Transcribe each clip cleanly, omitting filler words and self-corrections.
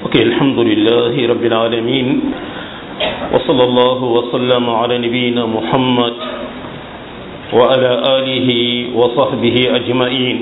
ok alhamdulillahi rabbil alamin wa sallallahu wa sallama ala nabiyyina muhammad wa ala alihi wa sahbihi ajmain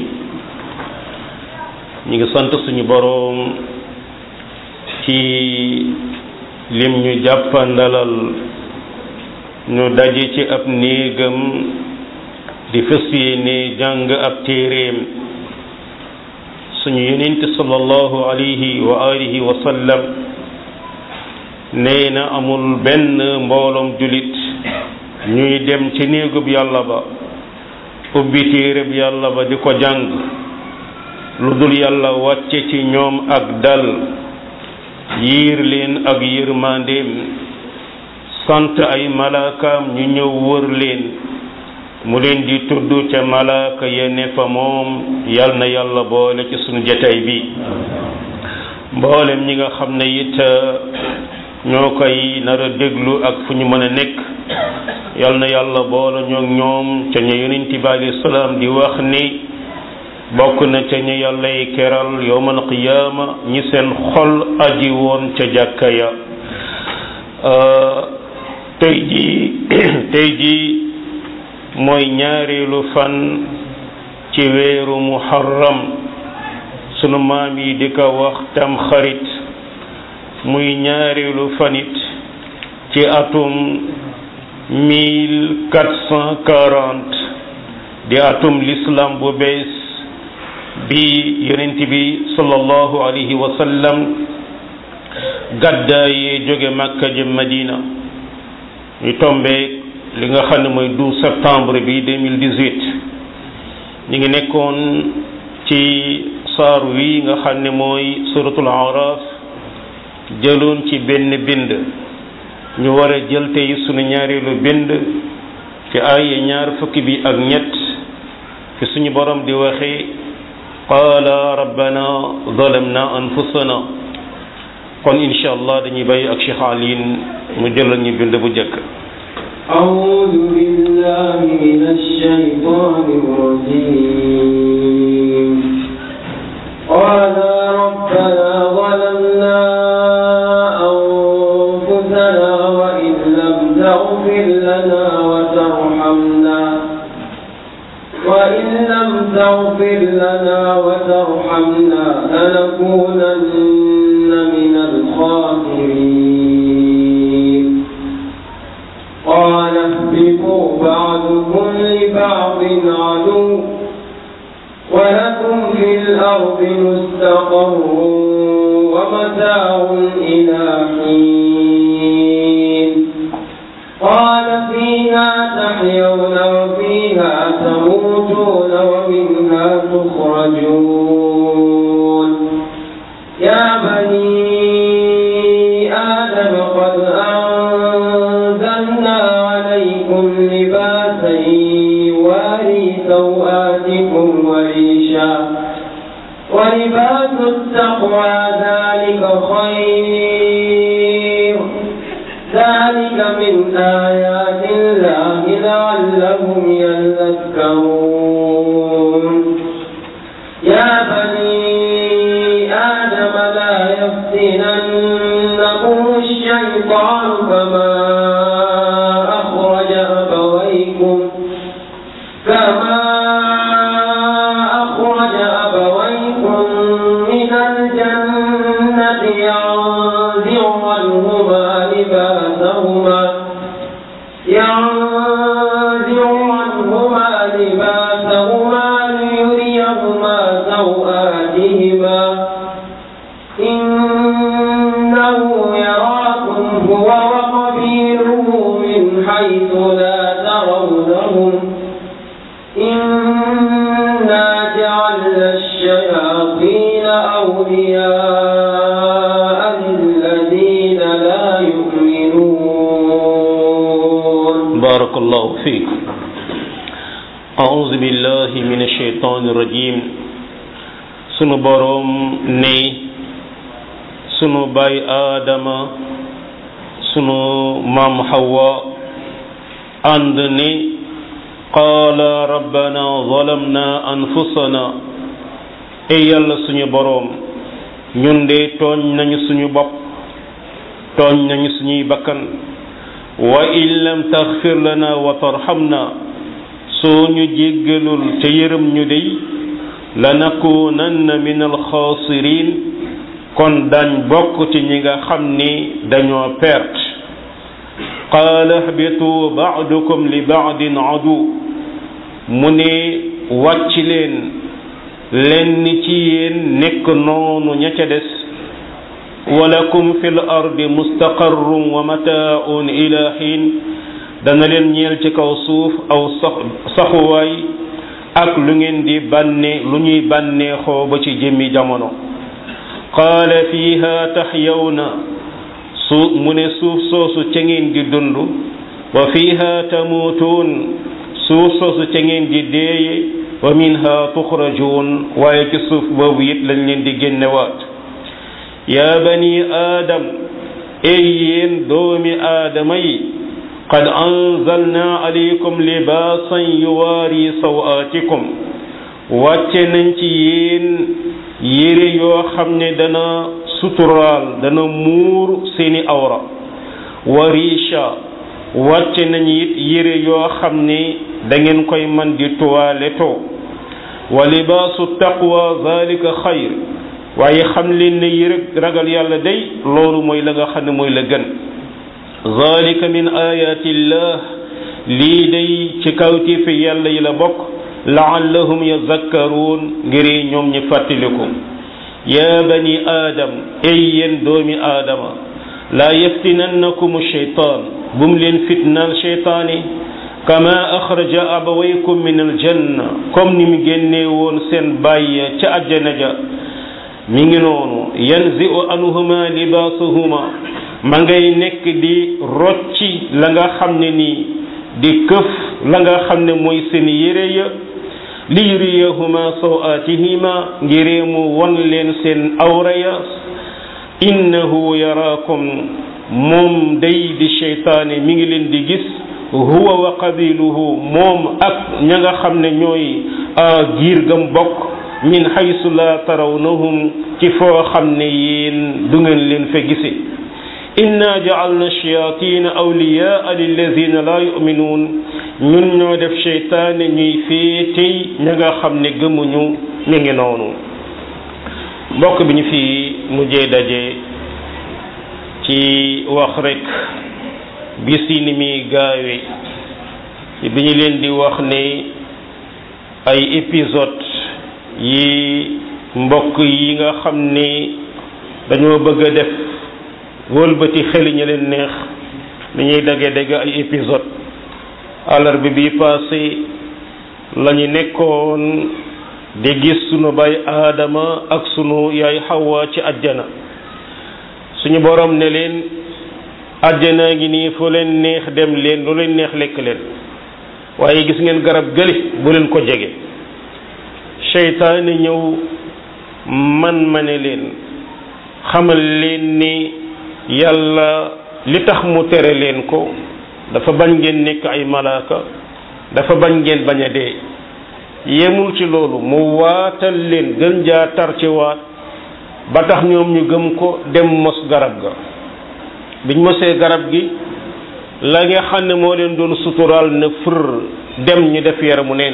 ñi ngi sant suñu boroom ci lim ñu jàppandalal ñu daje ci ab néegam di fas yéene jàng ab téeréem suñu yonent sallallahu alayhi wa alihi wa sallam nee na amul benn mbooloom julit ñuy dem ci néegub yàlla ba ubbi téereb yàlla ba di ko jàng lu dul yàlla wàcce ci ñoom ak dal yiir leen ak yërmandeem sant ay malaakaam ñu ñëw wër leen mu leen di tudd ca malaaka ya ne fa moom yal na yàlla boole ci sunu jataay bi mboolem ñi nga xam ne it ñoo koy nar a déglu ak fu ñu mën a nekk yal na yàlla boole ñoo ñoom ca ña yonent bi alayhi salaam di wax ni bokk na ca ña yàllay keral yawmal qiyaama ñi seen xol aji woon ca jàkka ya tey ji mooy ñaareelu fan ci weeru muharram sunu maam yi di ko wax tam xarit muy ñaareelu fanit ci atum 1440 di atum l'islam bu bees bi yonent bi sallallahu alayhi wa sallam gàddaayee jóge Makka jëm Madina ñu tombee li nga xam ne mooy 12 septembre bi 2018 ñu ngi nekkoon ci saar wi nga xam ne mooy suratul Araf jëloon ci benn bind ñu war a jël tey sunu ñaareelu bind ci ay ñaar fukki bi ak ñett fi suñu borom di waxee qaala rabbana zalamna anfusana kon insha allah dañuy bàyyi ak Cheikh Alioune mu jëlal ñu bind bu njëkk. أعوذ بالله من الشيطان الرجيم قال ربنا ظلمنا أنفسنا وإن لم تغفر لنا وترحمنا لنكونن من الخاسرين قال اهبطوا بعضكم لبعض عدو ولكم في الأرض مستقر ومتاع إلى حين قال فيها تحيون وفيها تموتون ومنها تخرجون يا بني آدم قد أنزلنا عليكم لباسا يواري سوآتكم وريشا ولباس التقوى ذلك خير ذلك من آيات الله لعلهم يذكرون يا بني آدم لا يفتننكم الشيطان كما أخرج أبويكم من الجنة ينزع عنهما لباسهما ليريهما سوآتهما إنه يراكم هو وقبيله من حيث لا ترونهم إنا جعلنا الشياطين أولياء للذين لا يؤمنون بارك الله فيك أعوذ بالله من الشيطان الرجيم sunu boroom ne sunu baay Aadama sunu maam Hawa ànd ne qaala rabbana zalamna anfusana ey yàlla suñu boroom ñun de tooñ nañu suñu bopp tooñ nañu suñuy bakkan wa in lam taxfir lana wa tarhamna soo ñu jéggalul ca yërëm ñu dey lanakunanna min alxaasirin kon dañ bokk ci ñi nga xam ni dañoo perte qaala ihbitu ba'dukum li ba'din adu mu ne wàcc leen lenn ci yéen nekk noonu ña ca des walakum fil ardi mustaqarrun wa mataa'un ila xiin dana leen ñeel ci kaw suuf aw saxuwaay ak lu ngeen di lu ñuy bànneexoo ba ci jëmmi jamono qaala fiiha taxyawna mu ne suuf soosu ca ngeen di dund wa fiiha tamuutuun suuf soosu ca ngeen di deeye wa minha tuxrajuun waaye ci suuf boobu it lañ leen di génnewaat yaa bani aadam ey yéen doomi aadama yi qad anzalna alaykum libaasan yuwaari sawaatikum wàcce nañ ci yéen yére yoo xam ne dana suturaal dana muur seeni awra wa riisha wàcce nañ it yére yoo xam ne da ngeen koy man di tuwaletoo wa libaasu taqwa zalika xayr waaye xam leen ne yére ragal yàlla day loolu mooy la nga xam ne mooy la gën zalika min ayatillah lii day ci kawti fi yàlla yi la bokk laallahum yazakkaruun ngir ñoom ñi fàttaliku yaa bani aadam ay yéen doomi aadama laa yaftinannakum sheytaan bu mu leen fitnaal sheytaani kama axraja abawaykum min aljanna comme ni mu génnee woon seen bàyyi ca àjjana ja mi ngi noonu yanzi'u anhuma libaasuhuma ma ngay nekk di rocci la nga xam ne nii di këf la nga xam ne mooy seen yére ya li yuriyahuma sawaatihima ngiree mu won leen seen awra ya innahu yaraakum moom day di sheytaane mi ngi leen di gis huwa wa qabiluhu moom ak ña nga xam ne ñooy giir gam bokk min haysu la tarawnahum ci foo xam ne yéen du ngeen leen fa gise inna ja'alna shayatina awliyaa lilladina la yu'minuun ñun ñoo def sheytaane ñuy féetey ña nga xam ne gëmuñu ñu ngi noonu mbokk bi ñu fi mujjee daje ci wax rek bis yi ni muy gaawe bi ñu leen di wax ne ay épisode yi mbokk yi nga xam ne dañoo bëgg a def wëlbati xel ñi leen neex ni ñuy dagge ay épisode àllarba bi passé la ñu nekkoon di gis sunu baay aadama ak sunu yaay xawa ci àjjana suñu borom ne leen àjjana ngi nii fu leen neex dem leen lu leen neex lekk leen waaye gis ngeen garab gële bu leen ko jege seytaane ñëw ma ne leen xamal leen ni yàlla li tax mu tere leen ko dafa bañ ngeen nekk ay malaaka dafa bañ ngeen bañ a dee yemul ci loolu mu waatal leen gën jaa tar ci waat ba tax ñoom ñu gëm ko dem mos garab ga biñ mosee garab gi la nga xam ne moo leen doon suturaal na fër dem ñu def yaramu neen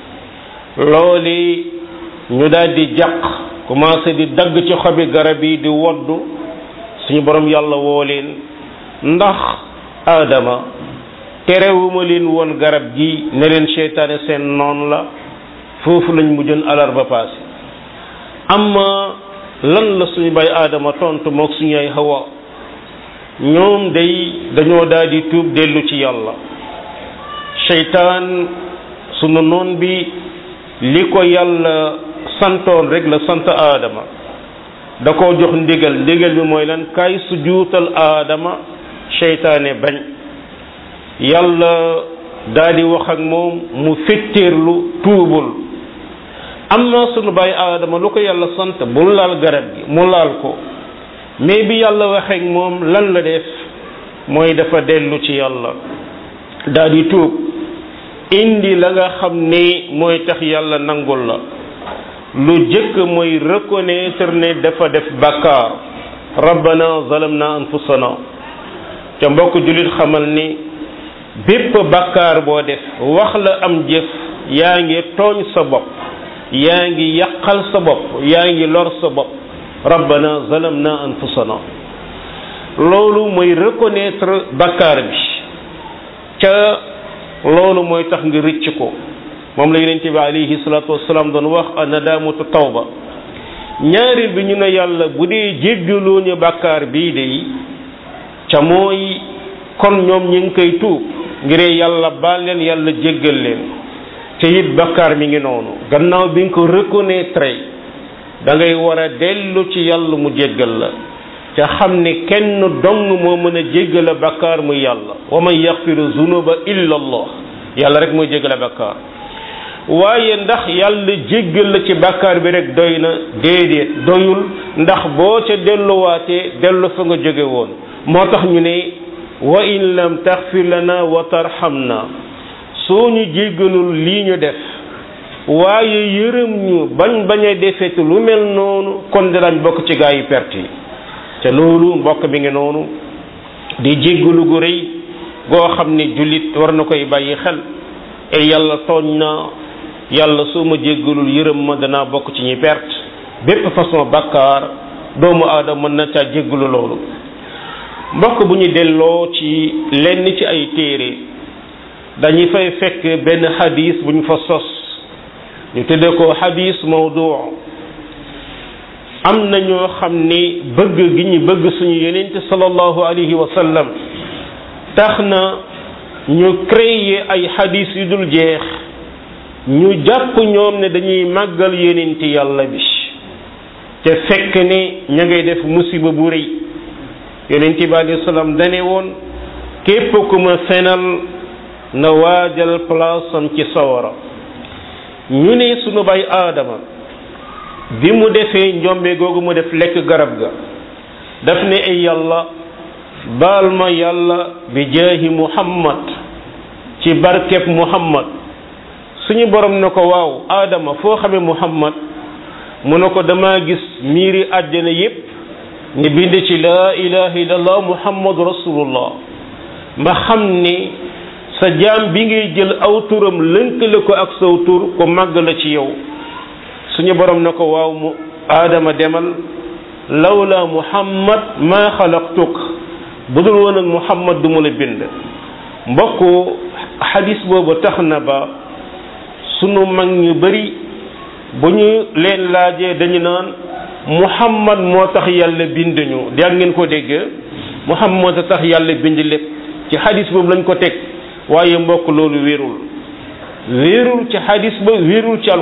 looli ñu daal di jàq commencé di dagg ci xobi garab yi di woddu suñu borom yàlla woo leen ndax aadama terewuma leen woon garab gi ne leen seytaane seen noon la foofu lañ mujjoon àllarba passé amma lan la suñu bay aadama tontu mook suñu ay Hawa ñoom day dañoo daal di tuub dellu ci yàlla seytaan sunu noon bi li ko yàlla santoon rek la sant aadama da koo jox ndigal bi mooy lan kay sujuutal aadama seytaane bañ yàlla daal di wax ak moom mu fetteerlu tuubul am na sunu baay aadama lu ko yàlla sant bul laal garab gi mu laal ko mais bi yàlla waxee ak moom lan la def mooy dafa dellu ci yàlla daal di tuub indi la nga xam ni mooy tax yàlla nangul la lu jëkk mooy reconnaître ne dafa def bàkkaar rabbana zalamna anfusana te mbokk jullit xamal ni bépp bàkkaar boo def wax la am jëf yaa ngi tooñ sa bopp yaa ngi yàqal sa bopp yaa ngi lor sa bopp rabbana zalamna anfusana loolu mooy reconnaître bàkkaar bi ca loolu mooy tax nga rëcc ko moom la yonent bi alayhi salaatu wasalaam doon wax nadaamatu tawba ñaareel bi ñu ne yàlla bu dee jéggaloo ñu bàkkaar bii de ca mooy kon ñoom ñu ngi koy tuub ngir yàlla baal leen yàlla jéggal leen te it bàkkaar mi ngi noonu gannaaw bi nga ko reconnaître da ngay war a dellu ci yàlla mu jéggal la ca xam ne kenn dong moo mën a jéggale bàkkaar muy yàlla wa man yaxfiru zunuba illa allah yàlla rek mooy jéggale bàkkaar waaye ndax yàlla jéggal la ci bàkkaar bi rek doy na déedéet doyul ndax boo ca delluwaatee dellu fa nga jóge woon moo tax ñu ne wa in lam taxfir lana wa tarhamna soo ñu jéggalul lii ñu def waaye yërëm ñu bañ a defet lu mel noonu kon dinañ bokk ci gaa yi perte yi te loolu mbokk bi ngi noonu di jéggalu gu rëy goo xam ne jullit war na koy bàyyi xel e yàlla tooñ na yàlla soo ma jéggalul yërëm ma danaa bokk ci ñi perte bépp façon bàkkaar doomu aadama mën na caa jéggalu loolu mbokk bu ñu delloo ci lenn ci ay téere dañuy fay fekk benn xadis bu ñu fa sos ñu tudde ko xadis mawdu am na ñoo xam ni bëgg gi ñu bëgg suñu yonent sallallahu alayhi wa sallam tax na ñu créer ay xadis yu dul jeex ñu jàpp ñoom ne dañuy màggal yonent yàlla bi te fekk ne ña ngay def musiba bu rëy yonent bi alayhi salaam dane woon képp ku ma fenal na waajal place am ci sawara ñu ne sunu bay aadama bi mu defee njombe googu mu def lekk garab ga daf ne ay yàlla baal ma yàlla bi jaahi muhammad ci barkeb muhammad suñu borom na ko waaw aadama foo xamee muhammad mu ne ko dama gis miiri àjjana yépp ñu bind ci laa ilaha illallah muhammadu rasulullah ma xam ni sa jaam bi ngay jël aw turam lënkale ko ak saw tur ko màgg la ci yow suñu borom na ko waaw mu aadama demal lawla muhammad ma xalaqtuk budul woon ak muhammad du mu la bind mbokku xadis boobu tax na ba sunu mag ñu bari bu ñu leen laajee dañu naan muhammad moo tax yàlla bind ñu dégg ngeen ko dégg muhammad moo tax yàlla bind lépp ci xadis boobu lañ ko teg waaye mbokk loolu wérul ci xadis ba wérul ci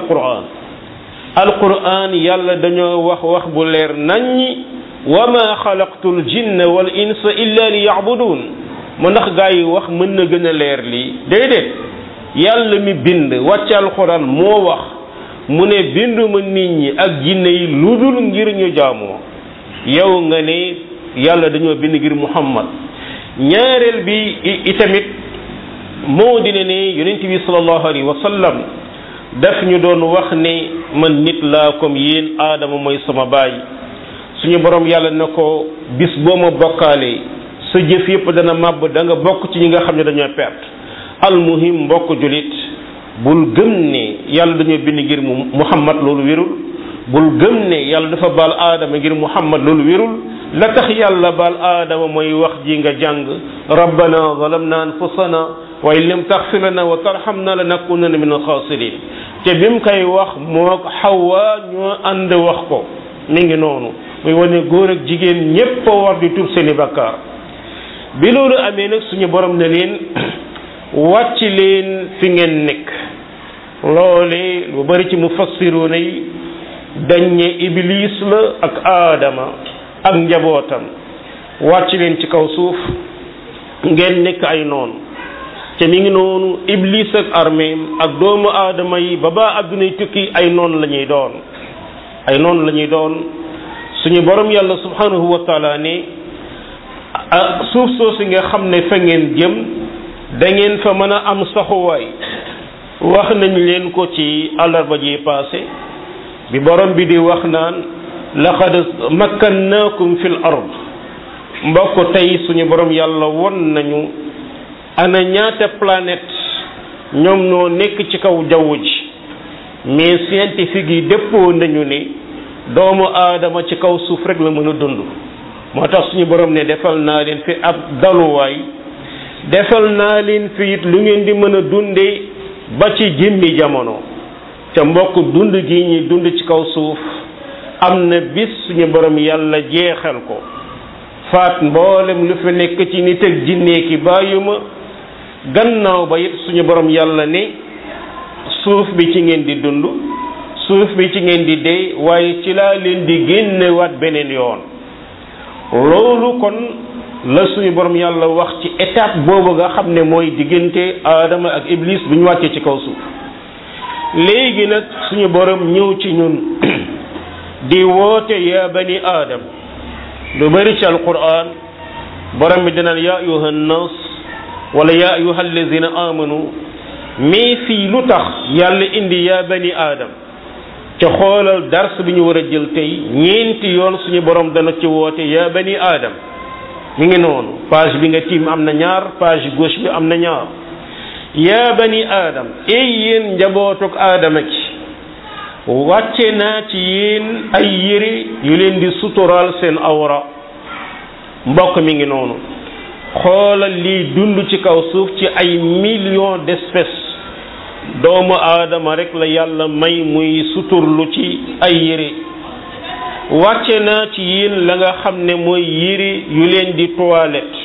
alquran yàlla dañoo wax bu leer naññi wa ma xalaqtul jinna wal insa illa li ya'budun mu ndax gaa yi wax mën na gën a leer lii déedéet yàlla mi bind wàcc alquran moo wax mu ne binduma nit ñi ak jinne yi lu dul ngir ñu jaamoo yow nga ne yàlla dañoo bind ngir muhammad ñaareel bi itamit moo di ne yonent bi sallallahu alayhi wa sallam daf ñu doon wax ne man nit laa comme yéen aadama mooy sama baay suñu borom yàlla na ko bis boo ma bokkaalee sa jëf yëpp dana màbb da nga bokk ci ñi nga xam ne dañoo perte almuhim mbokk julit bul gëm ne yàlla dañoo bind ngir muhammad loolu wérul bul gëm ne yàlla dafa baal aadama ngir muhammad loolu wérul la tax yàlla baal aadama mooy wax ji nga jàng rabbana zalamna anfusana wa in lam taghfir lana wa tarhamna lanakunanna min al-khasirin te bi mu koy wax moo Xawwa ñoo ànd wax ko mi ngi noonu muy wane góor ak jigéen ñépp a war di tuub seeni bakkaar bi loolu amee nag suñu borom ne leen wàcc leen fi ngeen nekk loole lu bari ci mufassiruna yi dañ ne iblis la ak aadama ak njabootam wàcc leen ci kaw suuf ngeen nekk ay noonu te mi ngi noonu iblis ak armeem ak doomu aadama yi ba ba addunay tukki ay noonu la ñuy doon suñu borom yàlla subhanahu wa taala ne suuf soosu nga xam ne fa ngeen jëm da ngeen fa mën a am saxuwaay wax nañ leen ko ci àllarba ji passé bi borom bi di wax naan laqad makkannaakum fil ard mbokk tey suñu borom yàlla won nañu ana ñaata planète ñoom noo nekk ci kaw jaww ji mais scientifique yi dëppoo nañu ne doomu aadama ci kaw suuf rek la mën a dund moo tax suñu borom ne defal naa leen fi ab daluwaay defal naa leen fi it lu ngeen di mën a dundee ba ci jëmmi jamono te mbokk dund gi ñuy dund ci kaw suuf am na bis suñu borom yàlla jeexal ko faat mboolem lu fi nekk ci nit ak jinne ki bàyyuma gannaaw ba it suñu borom yàlla ne suuf bi ci ngeen di dund suuf bi ci ngeen di dee waaye ci laa leen di génnewaat beneen yoon loolu kon la suñu borom yàlla wax ci étape boobu nga xam ne mooy diggante aadama ak iblis bu ñu wàccee ci kaw suuf léegi nag suñu borom ñëw ci ñun di woote ya bani aadam lu bari ci alquran borom bi dinaan ya ayuha nnas wala ya ayuha allazina amanu mais fii lu tax yàlla indi ya bani aadam ca xoolal dars bi ñu war a jël tey ñeenti yoon suñu borom dana ci woote ya bani aadam mi ngi noonu page bi nga tiim am na ñaar page gauche bi am na ñaar ya bani aadam ey yéen njabootuk aadama ci wàcce naa ci yéen ay yére yu leen di suturaal seen awra mbokk mi ngi noonu xoolal lii dund ci kaw suuf ci ay millions d'espèces doomu aadama rek la yàlla may muy suturlu ci ay yére wàcce naa ci yéen la nga xam ne mooy yére yu leen di toilette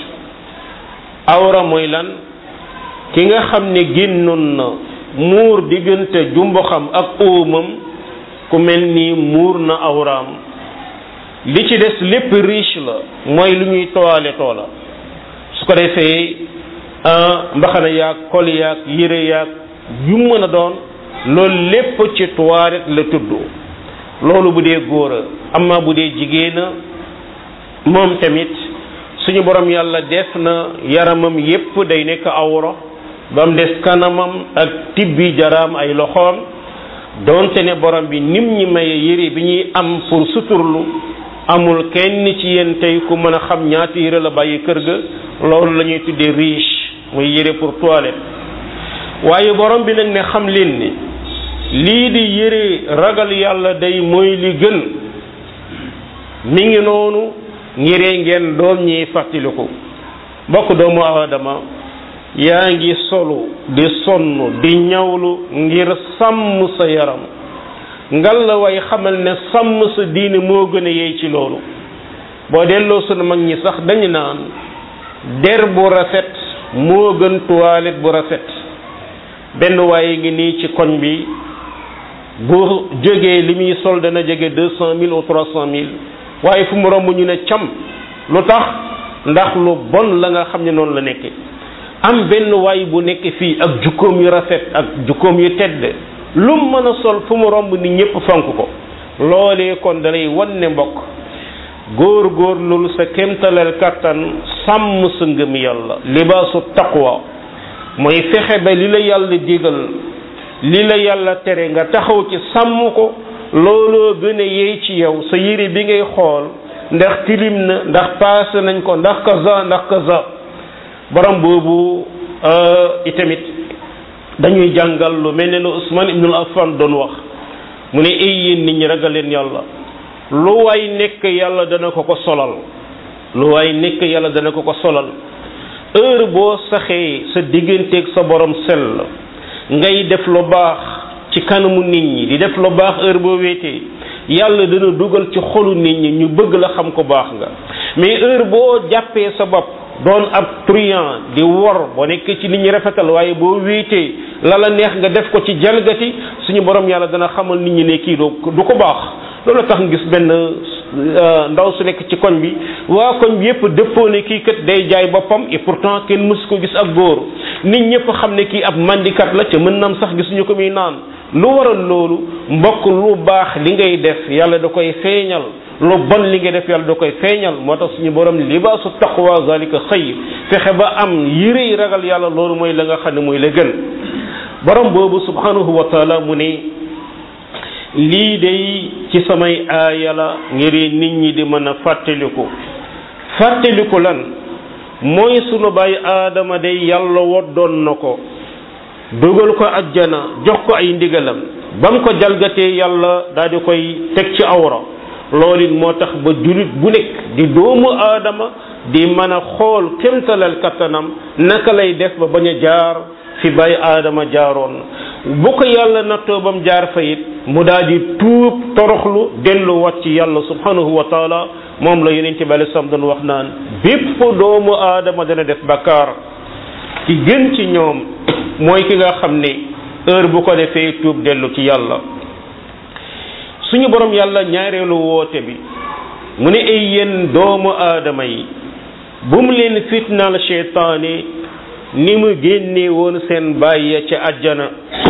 awra mooy lan ki nga xam ne génnoon na muur diggante jumboxam ak óomam ku mel ni muur na awraam li ci des lépp riche la mooy lu ñuy toilettoo la su ko defee mbaxana yaag kol yaag yére yaag yu mën a doon loolu lépp ci toilette la tudd loolu bu dee góor a amma bu dee jigéen a moom tamit suñu borom yàlla def na yaramam yépp day nekk awra ba mu des kanamam ak tibbi jaraam ay loxoom donte ne borom bi nim ñi maye yére bi ñuy am pour suturlu amul kenn ci yéen tey ku mën a xam ñaata yére la bàyyi kër ga loolu la ñuy tuddee riche muy yére pour toilette waaye borom bi nag ne xam leen ni lii di yére ragal yàlla day mooy li gën mi ngi noonu ngiree ngeen doom ñiy fàttaliku bokk doomu aadama yaa ngi solu di sonn di ñawlu ngir sàmm sa yaram ngal la way xamal ne sàmm sa diine moo gën a yey ci loolu boo delloo sunu mag ñi sax dañu naan der bu rafet moo gën toilette bu rafet benn waaye ngi nii ci koñ bi bu jógee li muy sol dana jóge 200 000 ou 300 000 waaye fu mu romb ñu ne cam lu tax ndax lu bon la nga xam ne noonu la nekke am benn waay bu nekk fii ak jukkoom yu rafet ak jukkoom yu tedd lu mu mën a sol fu mu romb ni ñépp fonk ko loolee kon dalay wan ne mbokk góor-góorlul sa kémtalal kattan sàmm sa ngëm yàlla libaasu taqwa mooy fexe ba li la yàlla digal li la yàlla tere nga taxaw ci sàmm ko looloo gën a yey ci yow sa yére bi ngay xool ndax tilim na ndax paase nañ ko ndax kaza borom boobu itamit dañuy jàngal lu mel ne lu Usman ibnul Affan doon wax mu ne ay yéen nit ñi ragal leen yàlla lu waay nekk yàlla dana ko ko solal lu waay nekk yàlla dana ko ko solal heure boo saxee sa digganteeg sa borom sell ngay def lu baax ci kanamu nit ñi di def lu baax heure boo wéetee yàlla dana dugal ci xolu nit ñi ñu bëgg la xam ko baax nga mais heure boo jàppee sa bopp doon ab truand di wor boo nekk ci nit ñi rafetal waaye boo wéetee la la neex nga def ko ci jalgati suñu borom yàlla dana xamal nit ñi ne kii du ko baax loolu tax nga gis benn ndaw su nekk ci koñ bi waa koñ bi yépp dëppoo ne kii kat day jaay boppam et pourtant kenn mësu ko gis ak góor nit ñëpp xam ne kii ab mandikat la ca mën nam sax gisuñu ko muy naan lu waral loolu mbokk lu baax li ngay def yàlla da koy feeñal lu bon li ngay def yàlla da koy feeñal moo tax suñu borom libaasu taqwa zalika xayr fexe ba am yére yi ragal yàlla loolu mooy la nga xam ne mooy la gën borom boobu subhanahu wa taala mu ne lii day ci samay aaya la ngir nit ñi di mën a fàttaliku lan mooy sunu baay aadama day yàlla woddoon na ko dugal ko ajjana jox ko ay ndigalam ba mu ko jalgatee yàlla daal di koy teg ci awra loolu it moo tax ba julit bu nekk di doomu aadama di mën a xool kémtalal kattanam naka lay def ba bañ a jaar fi baay aadama jaaroon bu ko yàlla nattoo ba mu jaar fa it mu daal di tuub toroxlu delluwaat ci yàlla subhanahu wa taala moom la yonent bi alayhi salaam doon wax naan bépp doomu aadama dana def bakkaar ki gën ci ñoom mooy ki nga xam ne heure bu ko defee tuub dellu ci yàlla suñu borom yàlla ñaareelu woote bi mu ne ay yéen doomu aadama yi bu mu leen fitnaal seytaane ni mu génne woon seen bàyyi ca àjjana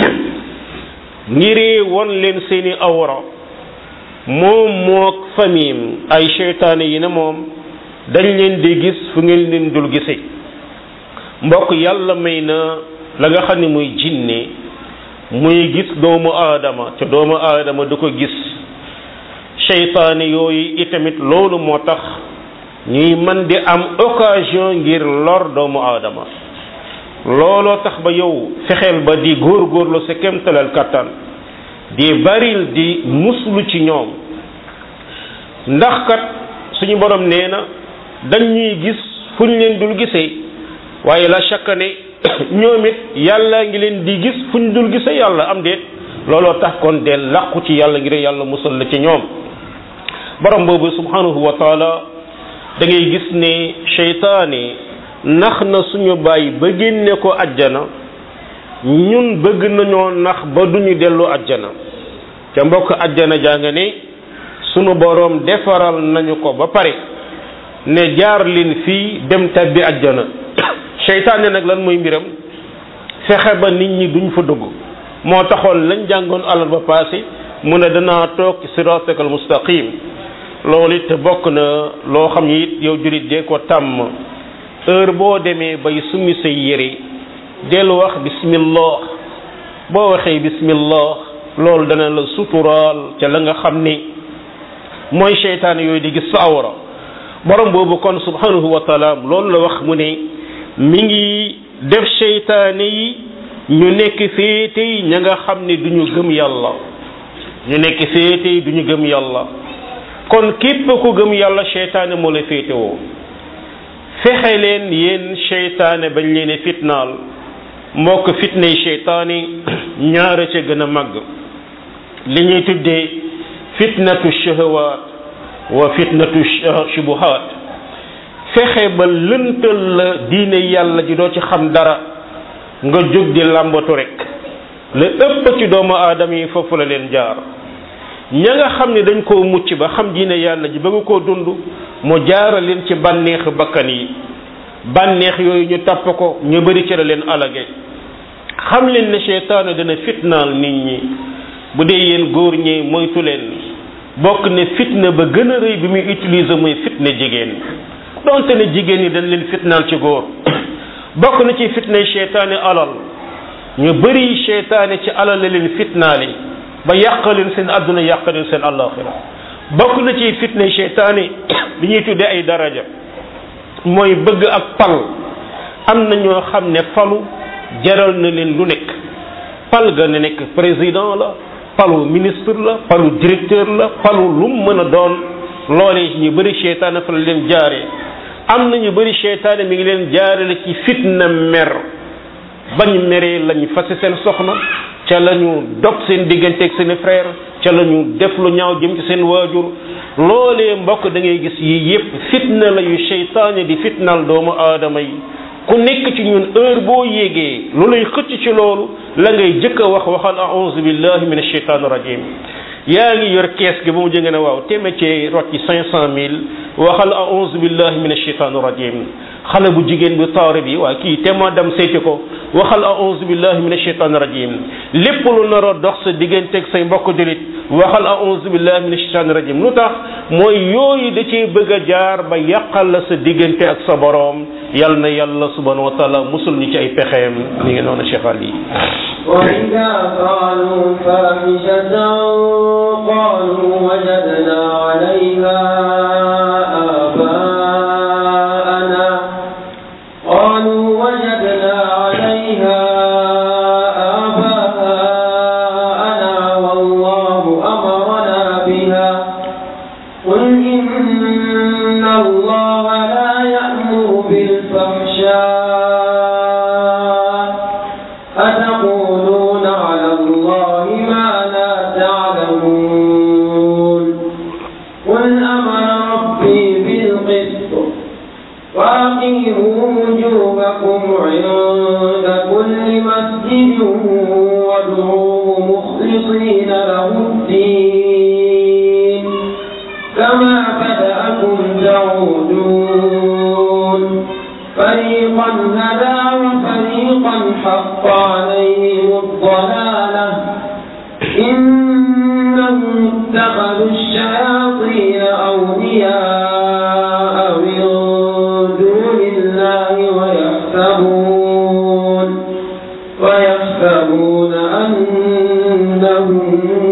ngiree won leen seeni awra moom mook famim ay seytaane yi ne moom dañ leen di gis fu ngeen leen dul gise mbokk yàlla may na la nga xam ne muy jinne muy gis doomu aadama te doomu aadama du ko gis seytaane yooyu itamit loolu moo tax ñuy mën di am occasion ngir lor doomu aadama looloo tax ba yow fexeel ba di góorgóorlu sa kemtalal kattan di baril di muslu ci ñoom ndax kat suñu borom nee na dañ ñuy gis fu ñu leen dul gisee waaye la chaque ne ñoom it yàlla ngi leen di gis fu ñu dul gisee yàlla am déet looloo tax kon de làqu ci yàlla ngir yàlla musal la ci ñoom borom boobu subhanahu wa taala da ngay gis ne seytaane nax na suñu bàyyi ba génne ko ajjana ñun bëgg nañoo nax ba duñu dellu ajjana ca mbokk ajjana jaa nga ne sunu boroom defaral nañu ko ba pare ne jaar leen fii dem tabbi ajjana seytaane nag lan mooy mbiram fexe ba nit ñi duñ fa dugg moo taxoon lañ jàngoon alal ba passé mu ne danaa toog siratakal mustaqim loolu it bokk na loo xam ne it yow julit dee ko tàmm heure boo demee bay summi say yére del wax bismillah boo waxee bismillah loolu dana la suturaal ca la nga xam ni mooy seytaane yooyu di gis sa awra borom boobu kon subhanahu wa taala loolu la wax mu ne mi ngi def seytaane yi ñu nekk féete yi ña nga xam ne duñu gëm yàlla ñu nekk féete yi duñu gëm yàlla kon képp ku gëm yàlla seytaane moo la féete woo fexe leen yéen seytaane bañ leen fitnaal mbokk fitnay seytaane ñaara ca gën a màgg li ñuy tuddee fitnatu shahawaat wa fitnatu shubuhaat fexe ba lëntal la diine yàlla ji doo ci xam dara nga jóg di làmbatu rek la ëpp ci doomu aadama yi foofu la leen jaar ña nga xam ne dañ koo mucc ba xam diine yàlla ji bëgg koo dund mu jaara leen ci bànneex bakkan yi bànneex yooyu ñu tapp ko ñu bëri ci la leen alage xam leen ne seytaane dana fitnaal nit ñi bu dee yéen góor ñi moytu leen bokk ne fitna ba gën a rëy bi muy utiliser mooy fitna jigéen donte ne jigéen ñi dañ leen fitnaal ci góor bokk na ci fitnay seytaane alal ñu bëri seytaane ci alal la leen fitnaale ba yàqaleen seen àdduna yàqaleen seen àllaaxira bokk na ci fitnay seytaane li ñuy tuddee ay daraja mooy bëgg ak pal am na ñoo xam ne falu jaral na leen lu nekk pal ga ne nekk président la palu ministre la palu directeur la palu lu mu mën a doon loolee ñu bëri seytaane fa la leen jaaree am na ñu bëri seytaane mi ngi leen jaarale ci fitna mer bañ meree lañ fase seen soxna ca la ñu dog seen digganteeg seen frère ca la ñu def lu ñaaw jëm ci seen waajur loolee mbokk da ngay gis yi yépp fitna la yu seytaane di fitnal doomu aadama yi ku nekk ci ñun heure boo yégee lu lay xëcc ci loolu la ngay jëkk a waxal a'udhu billahi minash shaitanir rajim yaa ngi yor kees gi ba mu jëngee ne waaw téeméer ci rot ci 500000 waxal a'udhu billahi minash shaitanir rajim xale bu jigéen bu taare bi waa kii te ma dem seeti ko waxal a'uuzu billahi min ashaytaani rajim lépp lu nar a dox sa digganteeg say mbokk julit waxal a'uuzu billahi min ashaytaani rajim lu tax mooy yooyu da cee bëgg a jaar ba yàqal la sa diggante ak sa boroom yal na yàlla subhanahu wa taala musul ñu ci ay pexeem mi ngi noonu Cheikh Ali وإذا فعلوا فاحشة قالوا وجدنا عليها آباءنا والله أمرنا بها قل إن الله لا يأمر بالفحشاء أتقولون على الله ما لا تعلمون قل أمر ربي بالقسط وأقيموا وجوهكم عند كل مسجد وادعوه مخلصين له الدين كما بدأكم تعودون فريقا هدى وفريقا حق عليهم الضلالة إنهم اتخذوا الشياطين أولياء من دون الله ويحسبون أنهم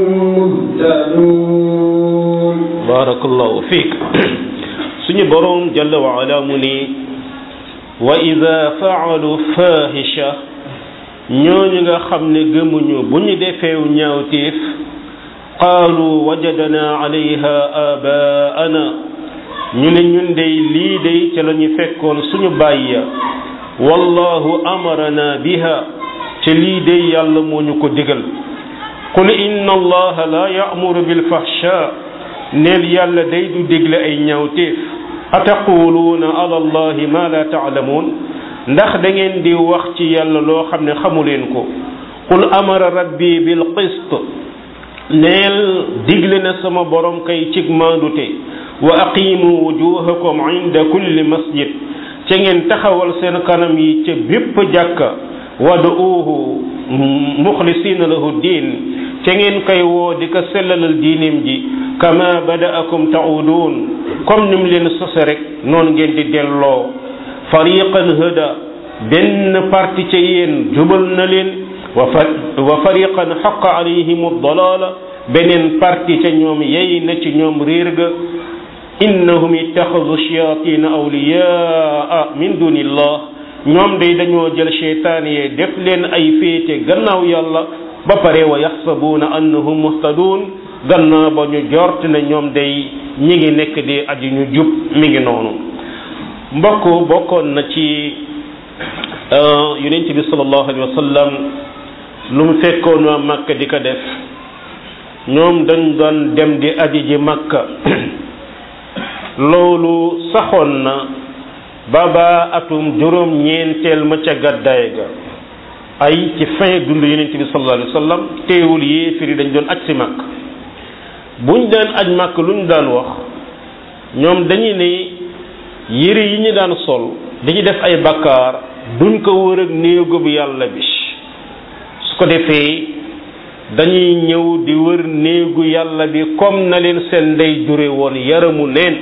مهتدون بارك الله فيك سني بروم جل وعلا مني وإذا فعلوا فاحشة ñooñu nga xam ne gëmuñu bu ñu defeew ñaawteef qaalu wajadna alayha abaana ñu ne ñun dey lii dey ca la ñu fekkoon suñu bàyya wallahu amarana biha ca lii dey yàlla moo ñu ko digal qul inna allaha la ya'muru bil fahsha neel yàlla day du digle ay ñaawteef ataquluuna ala allahi ma la ta'lamuun ndax da ngeen di wax ci yàlla loo xam ne xamu leen ko qul amara rabbi bil qist neel digle na sama borom kay cig maandute wa aqimu wujuhakum inda kulli masjid ca ngeen taxawal seen kanam yi ca bépp jàkka wad'uuhu muxlisina lahu diin ca ngeen koy woo di ko sellalal diinim ji kama bada'akum ta'udun comme ni mu leen sose rek noonu ngeen di delloo fariqan hada benn parti ca yéen jubal na leen wa fariqan xaqa alayhim ad-dalala beneen parti ca ñoom yey na ci ñoom réer ga innahum ittaxadu shayatina awliyaa min dunillah ñoom day dañoo jël cheytaan yee def leen ay féete gannaaw yàlla ba pare wa yaxsabuuna annahum muhtadun gannaaw ba ñu jort ne ñoom day ñi ngi nekk di aji ñu jub mi ngi noonu mbokk bokkoon na ci yonent bi sallallahu alayhi wa sallam lu mu fekkoon waa Makka di ko def ñoom dañ doon dem di aji ji Makka loolu saxoon na baba atum juróom ñeenteel ma ca gàddaay ga ay ci fin dund yonent bi sallallahu alayhi wa sallam teewul yéefar yi dañ doon aj si Makka buñ daan aj Makka luñ daan wax ñoom dañuy ne yére yi ñu daan sol dañuy def ay bakkaar duñ ko wër ak néegu bu yàlla bi su ko defee dañuy ñëw di wër néegu yàlla bi comme na leen seen ndey jure woon yaramu neen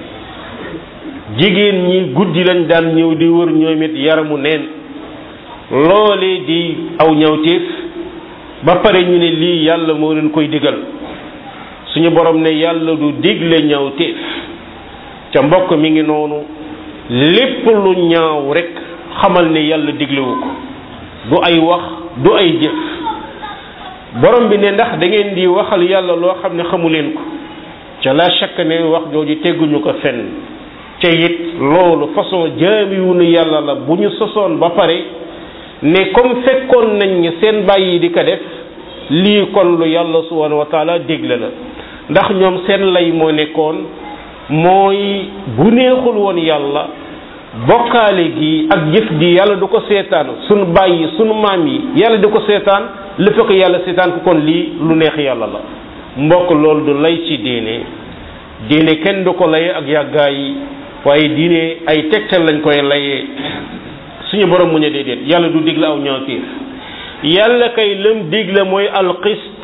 jigéen ñi guddi lañ daan ñëw di wër ñoom it yaramu neen loolee di aw ñawteef ba pare ñu ne lii yàlla moo leen koy digal suñu borom ne yàlla du digle ñawteef ca mbokk mi ngi noonu lépp lu ñaaw rek xamal ne yàlla diglewu ko du ay wax du ay jëf borom bi ne ndax da ngeen di waxal yàlla loo xam ne xamu leen ko ca la chaque ne wax jooju tegguñu ko fenn ca it loolu façon jaamiwunu yàlla la bu ñu sosoon ba pare ne comme fekkoon nañ ni seen bàyyi di ko def lii kon lu yàlla subhanahu wa taala digle la ndax ñoom seen lay moo nekkoon mooy bu neexul woon yàlla bokkaale gi ak jëf gi yàlla du ko seetaan sunu bàyyi sunu maam yi yàlla du ko seetaan lu fekk yàlla seetaan ko kon lii lu neex yàlla la mbokk loolu du lay ci diine kenn du ko laye ak yàggaay yi waaye diine ay tegtal lañ koy layee suñu borom mu ne déedéet yàlla du digle aw ñaawteef yàlla kay lëm digle mooy alqist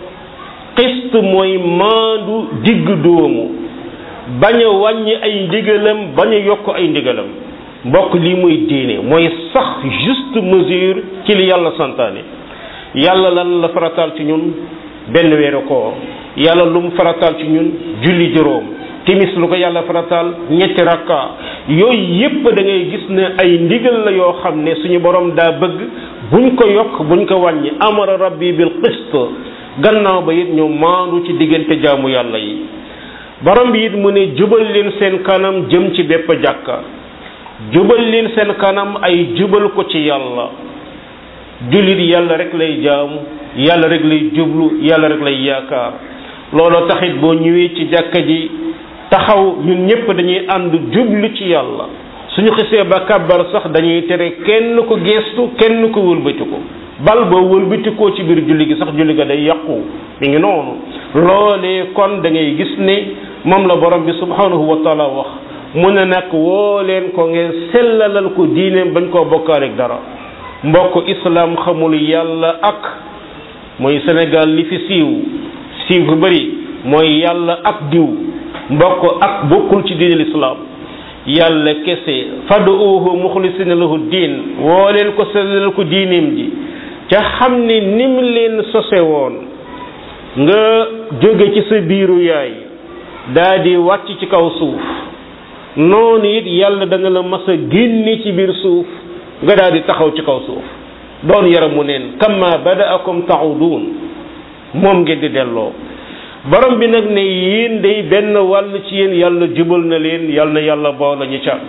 qist mooy maandu digg doomu bañ a wàññi ay ndigalam bañ a yokk ay ndigalam mbokk lii muy diine mooy sax juste mesure ci li yàlla santaane yàlla lan la farataal ci ñun benn weeru koor yàlla lu mu farataal ci ñun julli juróom timis lu ko yàlla farataal ñetti rakka yooyu yépp da ngay gis ne ay ndigal la yoo xam ne suñu borom daa bëgg buñ ko yokk buñ ko wàññi amara rabbi bil qist gannaaw ba it ñu maandu ci diggante jaamu yàlla yi borom bi it mu ne jubal leen seen kanam jëm ci bépp jàkka jubal leen seen kanam ay jubal ko ci yàlla jullit yàlla rek lay jaamu yàlla rek lay jublu yàlla rek lay yaakaar looloo taxit boo ñëwee ci jàkka ji taxaw ñun ñëpp dañuy ànd jublu ci yàlla suñu xisee ba kàbbar sax dañuy tere kenn ko geestu kenn ko wëlbati ko bal boo wëlbatikoo ci biir julli gi sax julli ga day yàqu mi ngi noonu loolee kon da ngay gis ne moom la borom bi subhanahu wa taala wax mu ne nag woo leen ko ngeen sellalal ko diineem bañ koo bokkaale ak dara mbokk islam xamul yàlla ak mooy Sénégal li fi siiw bu bëri mooy yàlla ak diw mbokk ak bokkul ci diine l'islam yàlla kese fad'uuhu muxlisina lahu diin woo leen ko sellalal ko diineem ji ca xam ne nim leen sose woon nga jóge ci sa biiru yaay daa di wàcc ci kaw suuf noonu it yàlla dana la mas a génne ci biir suuf nga daal di taxaw ci kaw suuf doon yaramu neen kama bada'akum ta'udun moom ngeen di delloo borom bi nag ne yéen day benn wàll ci yéen yàlla jubal na leen yàlla na yàlla boole ñu ca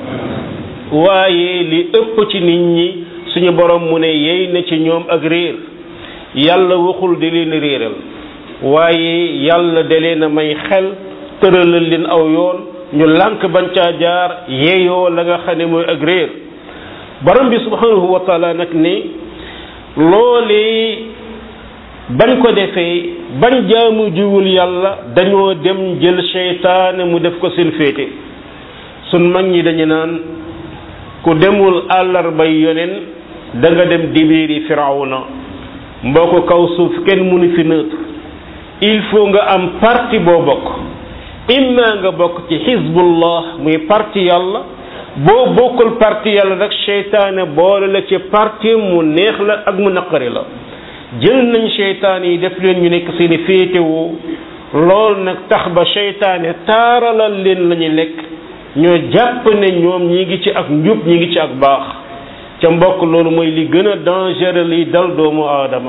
waaye li ëpp ci nit ñi suñu borom mu ne yey na ci ñoom ak réer yàlla waxul di leen réeral waaye yàlla da leen a may xel tëralal leen aw yoon ñu lànk bañ caa jaar yeeyoo la nga xam ne mooy ak réer borom bi subhanahu wa taala nag ne loolee bañ ko defee bañ jaamu jiwul yàlla dañoo dem jël seytaane mu def ko seen féete sun mag ñi dañu naan ku demul àllarbay yonen da nga dem dibiiri firawna mboo kaw suuf kenn mënu fi neutre il faut nga am parti boo bokk imma nga bokk ci xizbullah muy parti yàlla boo bokkul parti yàlla rek seytaane boole la ci parti mu neex la ak mu naqari la jël nañ seytaane yi def leen ñu nekk seeni féetewoo lool nag tax ba seytaane taaralal leen la ñu lekk ñoo jàpp ne ñoom ñi ngi ci ak njub ñi ngi ci ak baax ca mbokk loolu mooy li gën a dangereux liy dal doomu aadama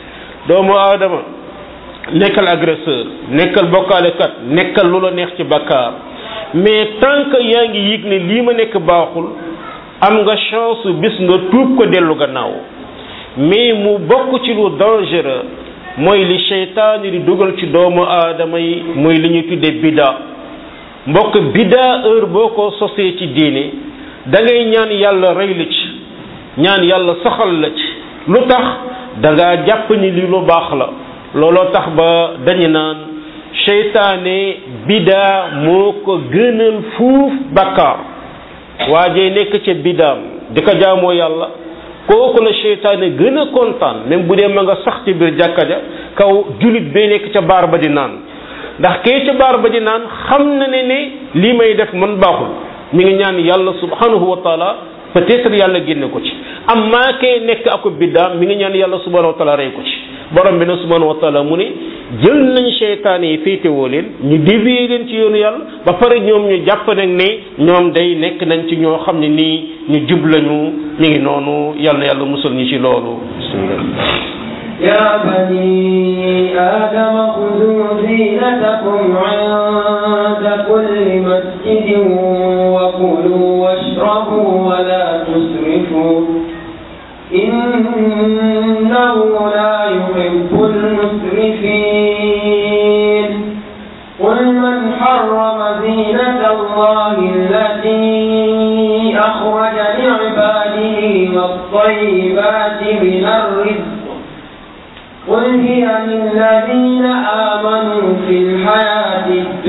nekkal agresseur nekkal bokkaalekat nekkal lu la neex ci bakkaar mais tant que yaa ngi yëg ne lii ma nekk baaxul am nga chance bis nga tuub ko dellu gannaaw mais mu bokk ci lu dangereux mooy li seytaane di dugal ci doomu aadama yi mooy li ñuy tuddee bida mbokk bida heure boo ko sosee ci diine da ngay ñaan yàlla rey la ci ñaan yàlla saxal la ci lu tax da ngaa jàpp ni li lu baax la looloo tax ba dañu naan seytaane bida moo ko gënal fuuf bakkaar waajee nekk ca bidaam di ko jaamoo yàlla kooku la seytaane gën a kontaan même bu dee ma nga sax ci biir jàkka ja kaw julit bee nekk ca baar ba di naan ndax kee ca baar ba di naan xam na ne lii may def man baaxul mi ngi ñaan yàlla subhanahu wa taala peut-être yàlla génne ko ci amma kee nekk ako biddaam mi ngi ñaan yàlla subhanahu wa taala rey ko ci borom bi na subhanahu wa taala mu ne jël nañ seytaane yi féetewoo leen ñu dévier leen ci yoonu yàlla ba pare ñoom ñu jàpp nag ne ñoom day nekk nañ ci ñoo xam ne nii ñu jub lañu ñu ngi noonu yàlla na yàlla musal ñu ci loolu bismillah يا بني آدم خذوا زينتكم عند كل مسجد وكلوا واشربوا ولا تسرفوا إنه لا يحب المسرفين قل من حرم زينة الله التي أخرج لعباده والطيبات من الرزق قل هي للذين آمنوا في الحياة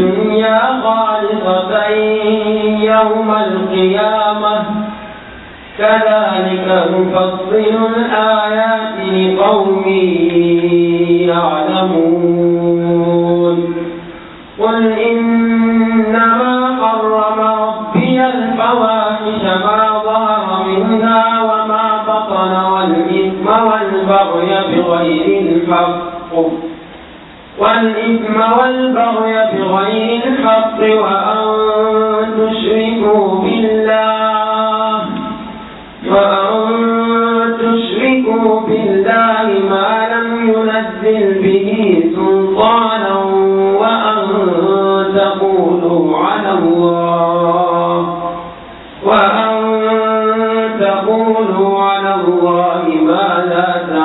الدنيا خالصة يوم القيامة كذلك نفصل الآيات لقوم يعلمون قل إنما حرم ربي الفواحش ما ظهر منها وما بطن والإثم والبغي بغير الحق وأن تشركوا بالله ما لم ينزل به سلطانا وأن تقولوا على الله ما لا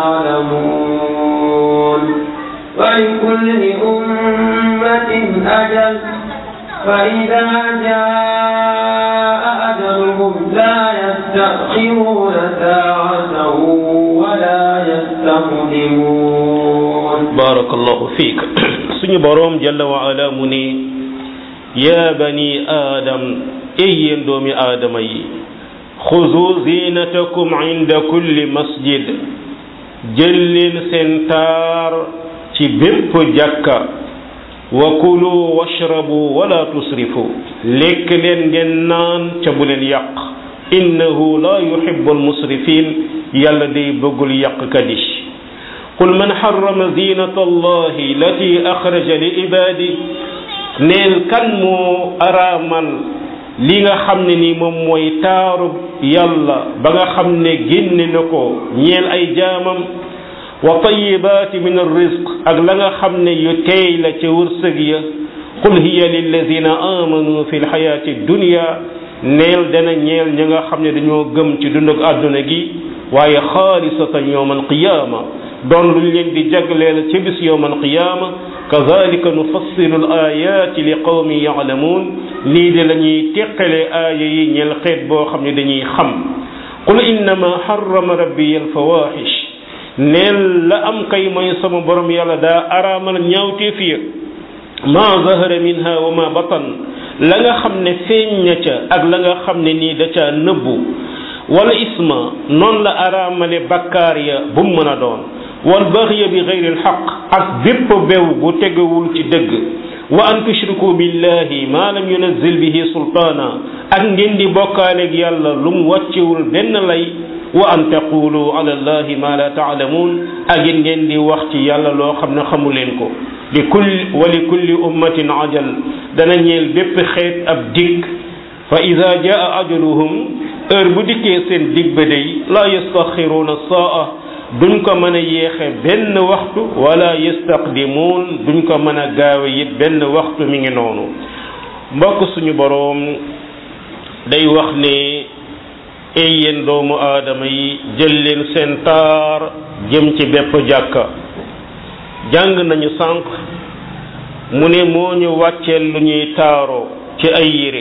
تعلمون ولكل أمة أجل فإذا جاء أجلهم لا يستأخرون ساعة ولا يستقدمون بارك الله فيك سني بروم جل وعلا مني يا بني آدم أي دومي آدمي خذوا زينتكم عند كل مسجد جلل سنتار ci bépp jàkka wa kulu washrabu wala tusrifu lekk leen ngeen naan ca bu leen yàq innahu la yuhibbu almusrifin yàlla day bëggul yàqkat yi qul man harrama zinata allahi lati axraja li ibadi neel kan moo araamal li nga xam ne ni moom mooy taaru yàlla ba nga xam ne génne na ko ñeel ay jaamam wa tayibaati min arrizq ak la nga xam ne yu teey la ca wërsëg ya qul hiya lilladina amanu fi lxayaati dunya neel dana ñeel ñi nga xam ne dañoo gëm ci dundug àdduna gi waaye xaalisatan yowma alqiyama doon luñ leen di jagleel ca bis yowma alqiyama kazalika nufassilu al ayati li qawmin yalamuun lii de la ñuy teqale aaya yi ñeel xeet boo xam ne dañuy xam qul innama harrama rabbi alfawahish neel la am kay mooy sama borom yàlla daa araamal ñaawteef ya ma zahara minha wa ma batan la nga xam ne feeñ na ca ak la nga xam ne nii da caa nëbbu wala isma noonu la araamale bakkaar ya bu mu mën a doon wal baxya bi gayri alxaq ak bépp bew bu tegewul ci dëgg wa an tushriku billahi ma lam yunazil bihi sultaana ak ngeen di bokkaaleeg yàlla lu mu wàccewul benn lay wa an taqulu ala allahi ma la taalamuun ak yéen ngeen di wax ci yàlla loo xam ne xamu leen ko li kulli ummatin ajal dana ñeel bépp xeet ab dig fa ida jaa ajaluhum heure bu dikkee seen dig ba day la yastaxiruuna saa duñ ko mën a yéexe benn waxtu wala yastaqdimuun duñ ko mën a gaawe it benn waxtu mi ngi noonu mbokk suñu boroom day wax ne ey yéen doomu aadama yi jël leen seen taar jëm ci bépp jàkka jàng nañu sànq mu ne moo ñu wàcceel lu ñuy taaroo ci ay yére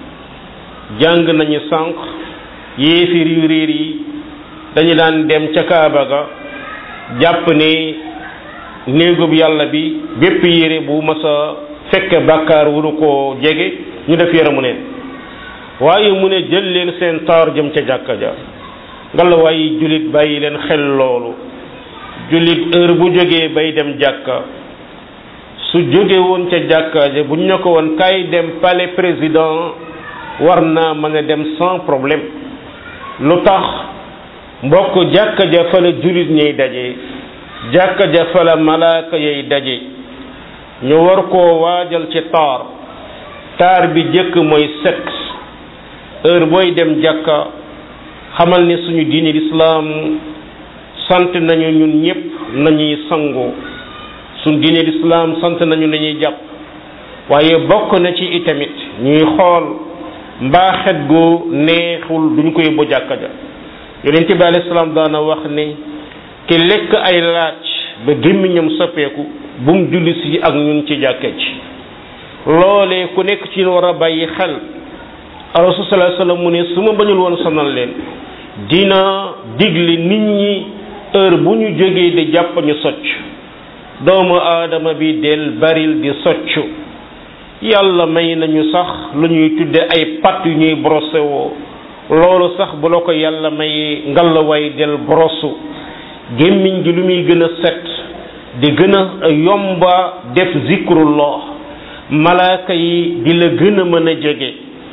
jàng nañu sànq yéefir yu réer yi dañu daan dem ca Kaaba ga jàpp ne néegub yàlla bi bépp yére bu mas a fekk bàkkaar wuru koo jege ñu def yaramu neen waaye mu ne jël leen seen taar jëm ca jàkka ja ngalla waaye jullit bàyyi leen xel loolu jullit heure bu jógee bay dem jàkka su jóge woon ca jàkka ja bu ñu ne ko woon kay dem palais président war naa mën a dem sans problème lu tax mbokk jàkka ja fa la jullit ñay daje jàkka ja fa la malaaka yay daje ñu war koo waajal ci taar bi jëkk mooy sexe heure booy dem jàkka xamal ne suñu diine lislaam sant nañu ñun ñëpp nañuy sangu suñu diine lislaam sant nañu nañuy jàpp waaye bokk na ci itamit ñuy xool mbaa xet gu neexul duñ ko yóbbu jàkka ja yonent bi alayhi salaam daana wax ne ki lekk ay laaj ba gémmiñam soppeeku bu mu julli si ak ñun ci jàkka ji loolee ku nekk ci war a bàyyi xel rasul sallallahu alayhi wasallam mu ne su ma bañul woon sonal leen dina digle nit ñi heure bu ñu jógee di jàpp ñu socc doomu aadama bi del baril di soccu yàlla may nañu sax lu ñuy tudde ay pat yu ñuy brossé woo loolu sax bu la ko yàlla may ngallaway del borosu gémmiñ gi lu muy gën a set di gën a yomba def zikrullah malaaka yi di la gën a mën a jege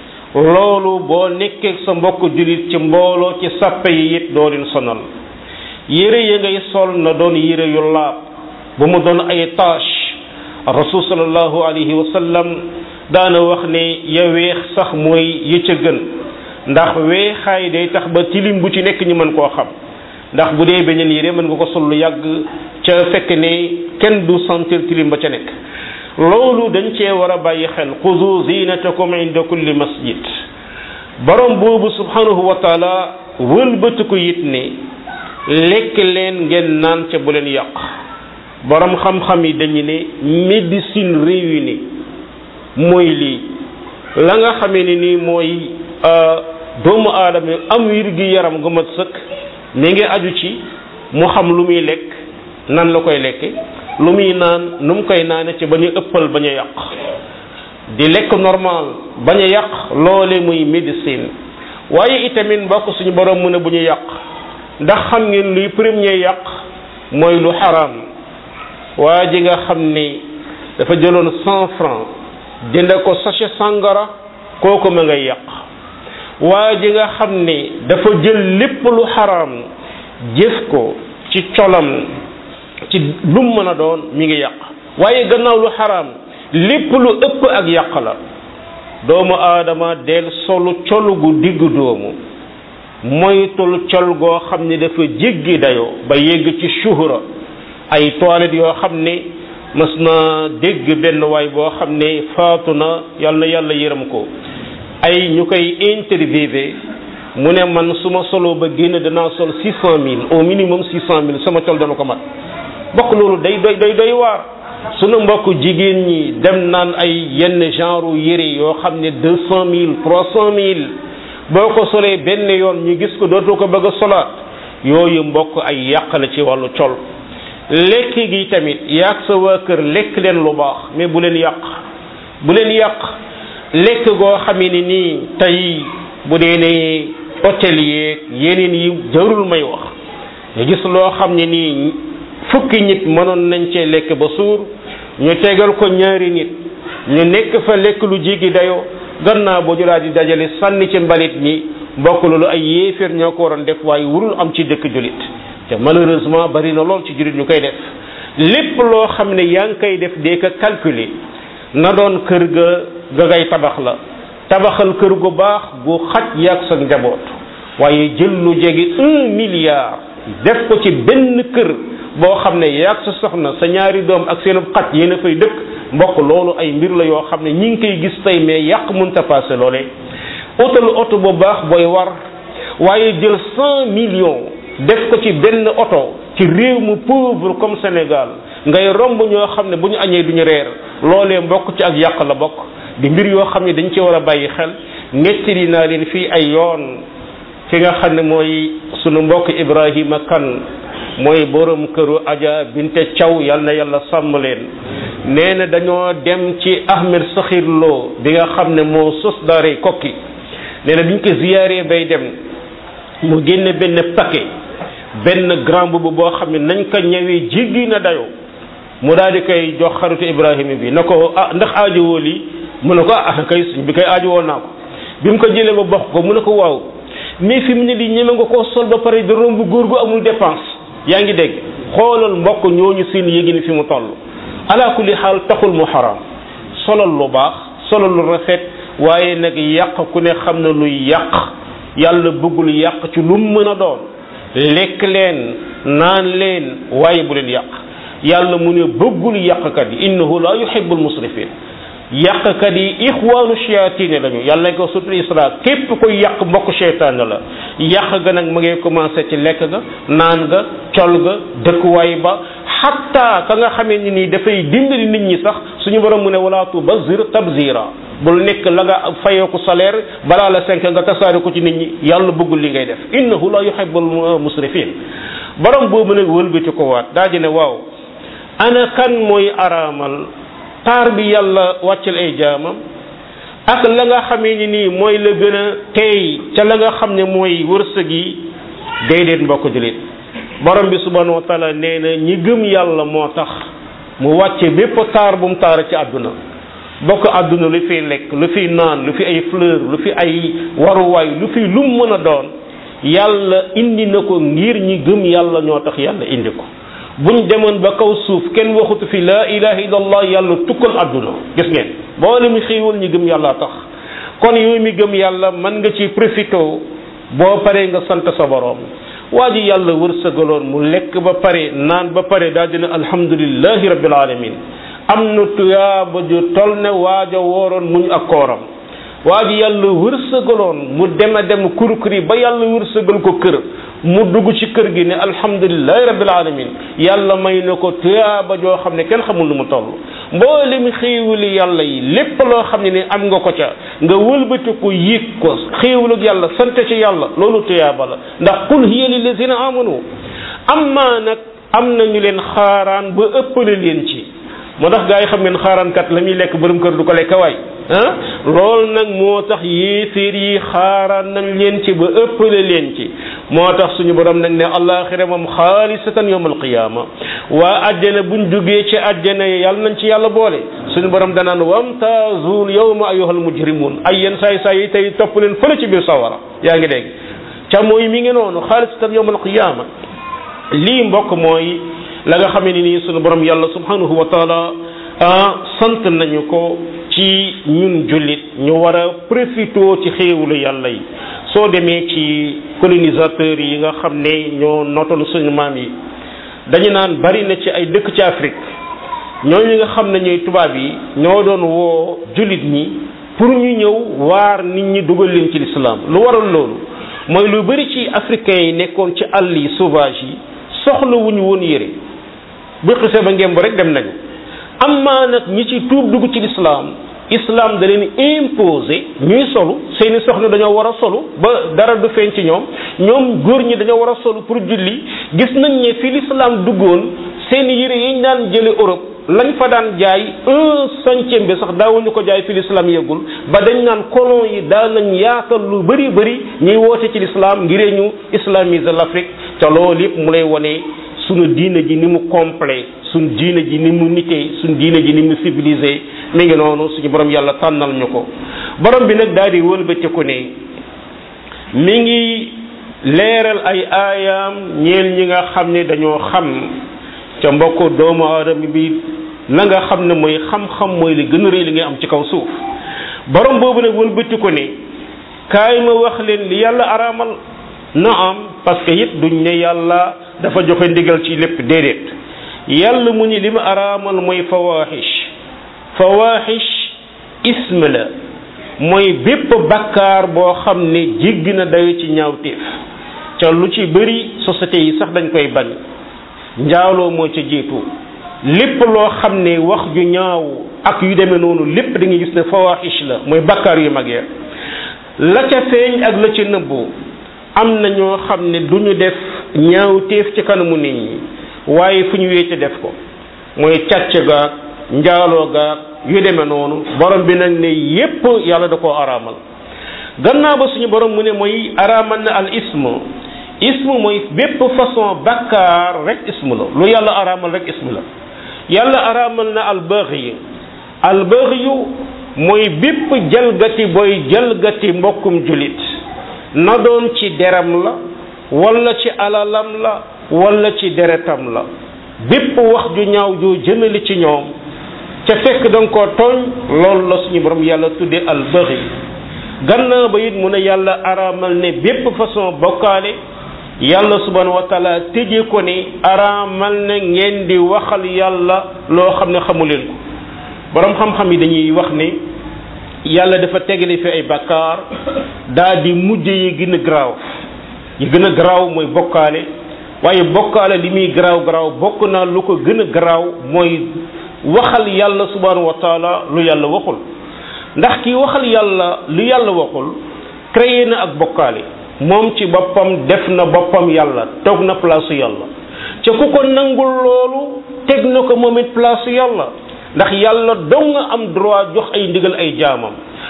loolu boo nekkee sa mbokk jullit ci mbooloo ci sàppe yi it doo leen sonal yére ya ngay sol na doon yére yu laab bu mu doon ay tâche rasul sallallahu alayhi wa sallam daana wax ne ya weex sax mooy yi ca gën ndax weexaay day tax ba tilim bu ci nekk ñu mën koo xam ndax bu dee beneen yére mën nga ko sol lu yàgg ca fekk ne kenn du sentir tilim ba ca nekk loolu dañ cee war a bàyyi xel xuzu zinatakum inda kulli masjid borom boobu subhanahu wa taala wëlbati ko it ne lekk leen ngeen naan ca bu leen yàq borom xam-xam yi dañu ne médecine réunie mooy lii la nga xamee ne nii mooy doomu aadama am wér gi yaram gu mat sëkk mi ngi aju ci mu xam lu muy lekk nan la koy lekke lu muy naan nu mu koy naane ci bañ a ëppal bañ a yàq di lekk normal bañ a yàq loole muy médecine waaye itamit mbokk suñu borom mu ne bu ñu yàq ndax xam ngeen luy premier yàq mooy lu xaraam waa ji nga xam ni dafa jëloon 100 francs jënd ko sachet sangara kooku ma ngay yàq waa ji nga xam ni dafa jël lépp lu xaraam jëf ko ci colam ci lum mën a doon mi ngi yàq waaye gannaaw lu xaraam lépp lu ëpp ak yàq la doomu aadama del solu col gu diggu doomu moytul col goo xam ni dafa jéggi dayoo ba yegg ci shuhra ay toilette yoo xam ne mas na dégg benn waay boo xam ne faatu na yal na yàlla yërëm ko ay ñu koy interviewé mu ne man su ma solo ba génn danaa sol 600 000 au minimum 600 000 sama col dana ko mat mbokk loolu day waar sunu mbokk jigéen ñi dem naan ay yenn genre yére yoo xam ne 200 000 300 000 boo ko solee benn yoon ñu gis ko dootoo ko bëgg a solaat yooyu mbokk ay yàq la ci wàllu col lekk gi tamit yaag sa waa kër lekk leen lu baax mais bu leen yàq lekk goo xam ne nii tey bu dee ne hôtel yeeg yeneen yi jarul may wax nga gis loo xam ne nii fukki nit mënoon nañ cee lekk ba suur ñu tegal ko ñaari nit ñu nekk fa lekk lu jéggi dayoo gannaaw boo jëlaat di dajale sànni ci mbalit ñi mbokk loolu ay yéeféer ñoo ko waroon def waaye wurul am ci dëkk jullit te malheureusement bari na lool ci jullit ñu koy def lépp loo xam ne yaa ngi koy def dee ko calculer na doon kër ga ngay tabax la tabaxal kër gu baax gu xaj yaag sa njaboot waaye jël lu jege 1 milliard def ko ci benn kër boo xam ne yaag sa soxna sa ñaari doom ak seen xaj yéen a fay dëkk mbokk loolu ay mbir la yoo xam ne ñi ngi koy gis tey mais yàq mënta passé loolee oto bu baax booy war waaye jël 100 millions def ko ci benn oto ci réew mu pauvre comme Sénégal ngay romb ñoo xam ne bu ñu añee duñu reer loolee mbokk ci ak yàq la bokk di mbir yoo xam ne dañ ci war a bàyyi xel nettali naa leen fii ay yoon ki nga xam ne mooy sunu mbokk Ibrahima Kane mooy borom këru Adja Binte Thiaw yal na yàlla sàmm leen nee na dañoo dem ci Ahmed Sakhir Lo bi nga xam ne moo sos daaray Kokki nee na biñ ko ziyaaree bay dem mu génne benn paquet benn grand boubou boo xam ne nañ ko ñëwee jéggi na dayoo mu daal di koy jox xaritu Ibrahima bi na ko ndax aajowoo lii mu ne ko kay suñ bi koy aajowoo naa ko bi mu ko jëlee ba bokk ko mu ne ko waaw mais fi mu ne di ñeme nga koo sol ba pare di romb góor gu amul dépense yaa ngi dégg xoolal mbokk ñooñu seen yéegi ni fi mu toll ala kulli xaal taxul mu xaraam solal lu baax solal lu rafet waaye nag yàq ku ne xam na luy yàq yàlla bëggul yàq ci lu mu mën a doon lekk leen naan leen waaye bu leen yàq yàlla mu ne bëggul yàqkat yi innahu la yuhibbul musrifin yàqkat yi ixwaanu shayatin lañu yàlla ko sutul isra képp koy yàq mbokk seytaan la yàq ga nag ma ngay commencé ci lekk ga naan ga col ga dëkkuwaay ba xatta ka nga xamee ni nii dafay dimbali nit ñi sax suñu borom mu ne wala tubazir tabzira bul nekk la nga fayeeku salaire balaa la 5 nga tasaare ko ci nit ñi yàlla bëggul li ngay def innahu la yuhibbul musrifin borom boobu nag wëlbati ko waat daa di ne waaw ana kan mooy araamal taar bi yàlla wàccal ay jaamam ak la nga xamee ni nii mooy la gën a teey ca la nga xam ne mooy wërsëg yi déedéet mbokk julit borom bi subhanahu wa taala nee na ñi gëm yàlla moo tax mu wàcce bépp taar bu mu taara ci àdduna bokk àdduna lu fi lekk lu fi naan lu fi ay fleur lu fi ay waruwaay lu fi lum mën a doon yàlla indi na ko ngir ñi gëm yàlla ñoo tax yàlla indi ko buñ demoon ba kaw suuf kenn waxutu fi laa ilaha illallah yàlla tukkal àdduna gis ngeen boole mi xéewal ñi gëm yàlla tax kon yooyu mi gëm yàlla mën nga ci profité boo paree nga sant sa borom waa ji yàlla wërsëgaloon mu lekk ba pare naan ba pare daal dina alhamdulillahi rabbil alamin am na tuyaaba ju tol ne waaja wooroon muñ ak kooram waa ji yàlla wërsëgaloon mu dem kurukuri ba yàlla wërsëgal ko kër mu dugg ci kër gi ne alhamdulillahi rabbil alamin yàlla may na ko tuyaaba joo xam ne kenn xamul lu mu toll mboolem xéewali yàlla yi lépp loo xam ne am nga ko ca nga wëlbati ko yéeg ko xéewalug yàlla sant ci yàlla loolu tuyaaba la ndax qul hiya lillazina amanu amma nag am na ñu leen xaaraan ba ëppale leen ci moo tax gaa yi xam ngeen xaaraankat la muy lekk borom kër du ko lekk waay loolu nag moo tax yéeféer yi xaaraan nañ leen ci ba ëppale leen ci moo tax suñu borom nag ne àllaaxira moom xaalisatan yawmal qiyaama waa àjjana buñ jugee ci àjjana yàlla nañ ci yàlla boole suñu borom danaan wamtaazul yawma ayyuhal mujrimun ay yéen saay yi tey topp leen fële ci biir sawara yaa ngi dégg ca mooy mi ngi noonu xaalisatan yawmal qiyaama lii mbokk mooy la nga xamee ni nii sunu borom yàlla subhanahu wa taala sant nañu ko ci ñun jullit ñu war a profité ci xéewalu yàlla yi soo demee ci colonisateurs yi nga xam ne ñoo nootal suñu maam yi dañu naan bari na ci ay dëkk ci Afrique ñooñu nga xam ne ñooy tubaab yi ñoo doon woo jullit ñi pour ñu ñëw waar nit ñi dugal leen ci l'islam lu waral loolu mooy lu bari ci africains yi nekkoon ci àll yi sauvage yi soxla wuñu woon yére bu xisee ba ngeen rek dem nañu amma nag ñi ci tuub dugg ci l'islam da leen imposé ñuy solu seeni soxna dañoo war a solu ba dara du feeñ ci ñoom góor ñi dañoo war a solu pour julli gis nañ ne fi l'islam duggoon seeni yére yi ñu daan jële Europe lañ fa daan jaay 1/100 bi sax daawuñu ko jaay fi l'islam yeggul ba dañ naan colon yi daan nañ yaatal lu bëri ñuy woote ci l'islam ngiree ñu islamiser l'Afrique ca loolu yëpp mu lay wone sunu diine ji ni mu complet sunu diine ji ni mu nitee sunu diine ji ni mu civilisé mi ngi noonu suñu borom yàlla tànnal ñu ko borom bi nag daal di wëlbatiku ne mi ngi leeral ay aayaam ñeel ñi nga xam ne dañoo xam ca mbokk doomu aadama bi la nga xam ne mooy xam-xam mooy li gën a rëy li ngay am ci kaw suuf borom boobu nag wëlbatiku ne kaay ma wax leen li yàlla araamal na am parce que it duñ ne yàlla dafa joxe ndigal ci lépp déedéet yàlla mu ni li mu araamal mooy fawaaxish ism la mooy bépp bakkaar boo xam ne jéggi na dayo ci ñaawteef ca lu ci bëri société yi sax dañ koy bañ njaaloo moo ca jiitu lépp loo xam ne wax ju ñaaw ak yu demee noonu lépp da nga gis ne fawaaxish la mooy bakkaar yu mag ya la ca feeñ ak la ca nëbbu am na ñoo xam ne du ñu def ñaawteef ci kanamu nit ñi waaye fu ñu wéete def ko mooy càcc gaag njaaloo gaag yu demee noonu borom bi nag ne yépp yàlla da koo araamal gannaaw ba suñu borom mu ne mooy araamal na al ismu mooy bépp façon bakkaar rek ismu la lu yàlla araamal rek ismu la yàlla araamal na al baghy mooy bépp jalgati booy jalgati mbokkum julit na doon ci deram la wala ci alalam la wala ci deretam la bépp wax ju ñaaw joo jëmale ci ñoom ca fekk danga koo tooñ loolu la suñu borom yàlla tudde al baghi gannaaw ba it mu ne yàlla araamal ne bépp façon bokkaale yàlla subhanahu wa taala tëjee ko ne araamal na ngeen di waxal yàlla loo xam ne xamu leen ko borom xam-xam yi dañuy wax ne yàlla dafa tegale fi ay bakkaar daa di mujj yi gën a garaaw mooy bokkaale waaye bokkaale li muy garaaw bokk naa lu ko gën a garaaw mooy waxal yàlla subhanahu wa taala lu yàlla waxul ndax kii waxal yàlla lu yàlla waxul créé na ak bokkaale moom ci boppam def na boppam yàlla toog na place yàlla ca ku ko nangul loolu teg na ko moom it place yàlla ndax yàlla dong nga am droit jox ay ndigal ay jaamam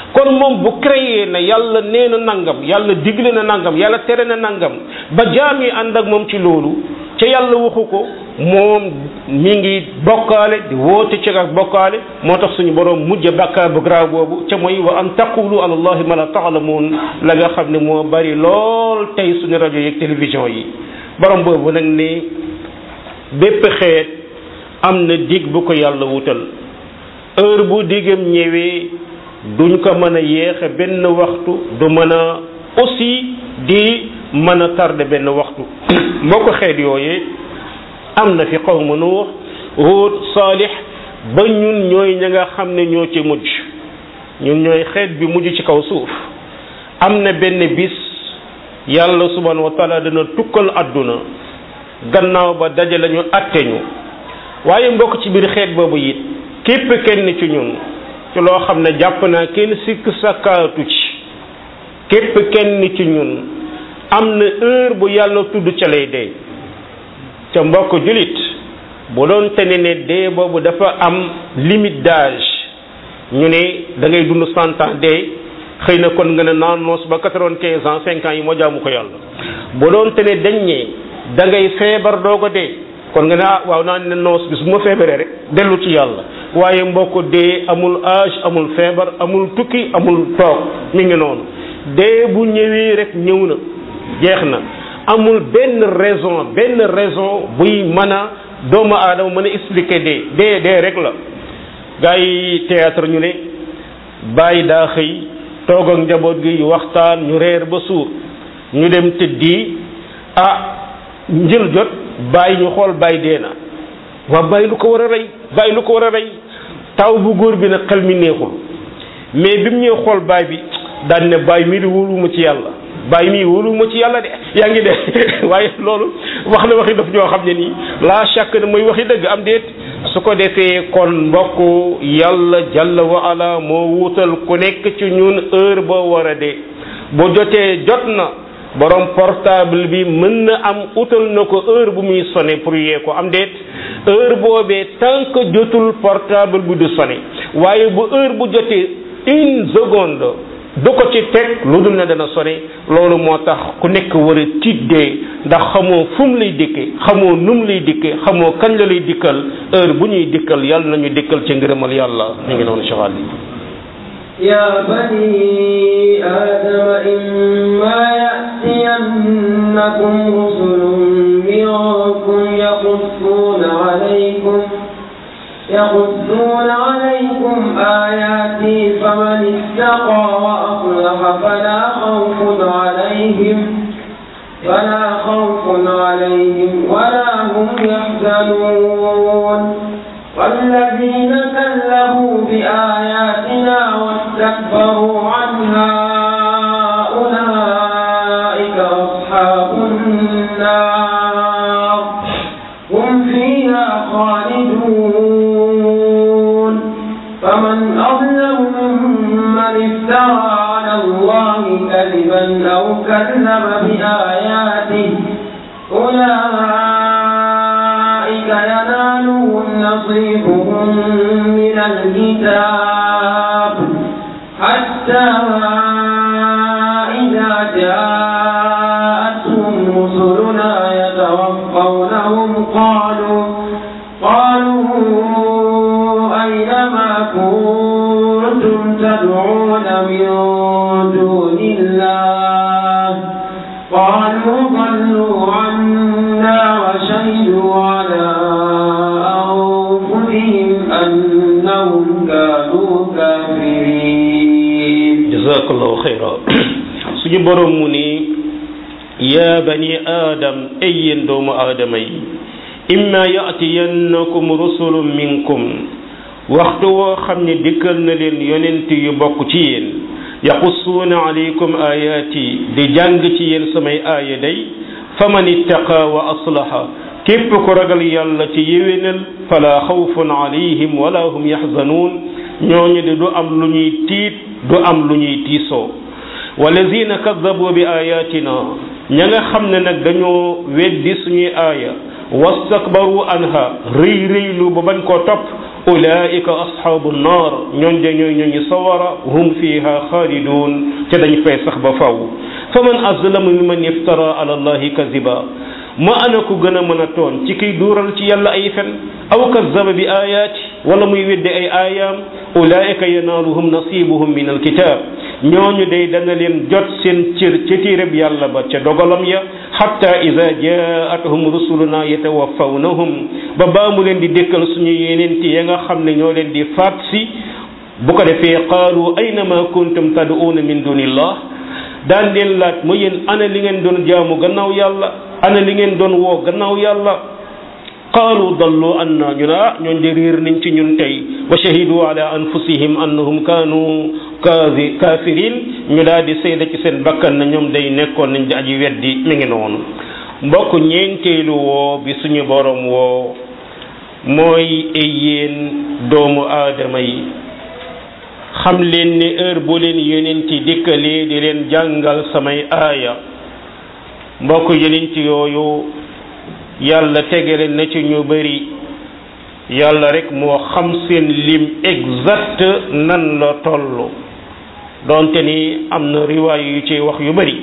kon moom bu créé na yàlla nee na nangam yàlla digle na nangam yàlla tere na nangam ba jaam yi ànd ak moom ci loolu ca yàlla waxu ko moom mi ngi bokkaale di woote ci ak bokkaale moo tax suñu borom mujj bàkkaar bu graaw boobu ca mooy wa an taqulu ala allahi ma la taalamuun la nga xam ne moo bari lool tey suñu rajo yeeg télévision yi borom boobu nag ne bépp xeet am na dig bu ko yàlla wutal heure bu digam ñëwee duñ ko mën a yéexe benn waxtu du mën a aussi di mën a tardé benn waxtu moo ko xeet yooyee am na fi qawmu Nuux Huud Saalix ba ñun ñooy ña nga xam ne ñoo ci mujj ñun ñooy xeet bi mujj ci kaw suuf am na benn bis yàlla subhanahu wa taala dana tukkal àdduna gannaaw ba daje lañu atte ñu waaye mbokk ci biir xeet boobu it képp kenn ci ñun ci loo xam ne jàpp naa kenn sikk sakkaatu ci képp kenn ci ñun am na heure bu yàlla tudd ca lay dee ca mbokk julit bu doon te ne dee boobu dafa am limite d'âge ñu ne da ngay dund 100 ans dee xëy na kon nga ne naan noos ba 95 ans 5 ans yi moo jaamu ko yàlla bu doon te ne dañ ne da ngay feebar doo ko dee kon nga ne waaw naa ne noos bis bu ma feebaree rek dellu ci yàlla waaye mbokk dee amul âge amul feebar amul tukki amul toog mi ngi noonu dee bu ñëwee rek ñëw na jeex na amul benn raison buy mën a doomu aadama mën a expliquer dee rek la gars yi théâtre ñu ne bàyyi daa xëy toog ak njaboot gi waxtaan ñu reer ba suur ñu dem tëddi njël jot bàyyi ñu xool bàyyi dee na waa bàyyi lu ko war a rey taw bu góor bi nag xel mi neexul mais bi mu ñëw xool bàyyi bi daan ne bàyyi mii di wóoluwuma ci yàlla bàyyi mii wóoluwuma ci yàlla de yaa ngi de waaye loolu wax na waxi daf ñoo xam ne nii laa chaque ne mooy waxi dëgg am déet su ko defee kon mbokk yàlla jalla wa ala moo wutal ku nekk ci ñun heure boo war a dee bu jotee jot na borom portable bi mën na am utal na ko heure bu muy sonné pour yee ko am déet heure boobee tant que jotul portable bi du sonné waaye bu heure bu jotee 1 seconde du ko ci teg lu dul ne dana sonné loolu moo tax ku nekk war a tiddee ndax xamoo fu mu lay dikkee xamoo nu mu lay dikkee xamoo kañ la lay dikkal heure bu ñuy dikkal yàlla nañu dikkal ci ngërëmal yàlla mi ngi noonu cheval bi يا بني آدم إما يأتينكم رسل منكم يقصون عليكم آياتي فمن اتقى وأصلح فلا خوف عليهم ولا هم يحزنون والذين كذبوا بآياتنا واستكبروا عنها أولئك أصحاب النار هم فيها خالدون فمن أظلم ممن افترى على الله كذبا أو كذب بآياته أولئك ينالهم نصيبهم من الكتاب حتى إذا جاءتهم رسلنا يتوفونهم قالوا أين ما كنتم تدعون من دون الله قالوا ضلوا عنا وشهدوا على أنفسهم أنهم كانوا كافرين جزاك الله خيرا suñu borom mu ni yaa bani aadam ay yéen doomu aadama yi imma yatiyannakum rusulun minkum waxtu woo xam ne dikkal na leen yonent yu bokk ci yéen yaqussuuna alaykum ayaati di jàng ci yéen samay aaya day faman ittaqa wa aslaha képp ko ragal yàlla ci yéwénal fala xawfun alayhim wala hum yaxzanuun ñooñu de du am lu ñuy tiit du am lu ñuy tiisoo walazina kaddabu bi ayatina ña nga xam ne nag dañoo weddi suñuy aaya wastakbaru anha rëy rëylu ba bañ koo topp ulaika ashabu nnar ñooñ de ñooy ñooñu sawara hum fiha xaalidun ca dañ fay sax ba faw fa man azlamu mimman iftara ala allahi kaziba ma ana ku gën a mën a toon ci kiy duural ci yàlla ay fen aw kazzaba bi ayaati wala muy wedde ay aayaam ulaika yanaaluhum nasibuhum min alkitab ñooñu day dana leen jot seen cër ca téereb yàlla ba ca dogalam ya hatta ida jaatuhum rusuluna yatawafawnahum ba baamu leen di dékkal suñu yeneenti ya nga xam ne ñoo leen di faat si bu ko defee qaalu ayna ma kuntum tad'uuna min dunillah daan leen laaj ma yéen ana li ngeen doon jaamu gannaaw yàlla ana li ngeen doon woo gannaaw yàlla qaalu dallu anna ñu ne ñooñ de réer nañ ci ñun tey wa shahidu ala anfusihim annahum kaanu kafirin ñu daal di seede ci seen bakkan na ñoom day nekkoon nañ di aji weddi mi ngi noonu mbokk ñeenteelu woo bi suñu borom woo mooy ay yéen doomu aadama yi xam leen ne heure bu leen yonenti dikkalee di leen jàngal samay aaya mbokk yonenti yooyu yàlla tegale na ci ñu bari yàlla rek moo xam seen lim exact nan la tollu donte ni am na riwaay yu ci wax yu bari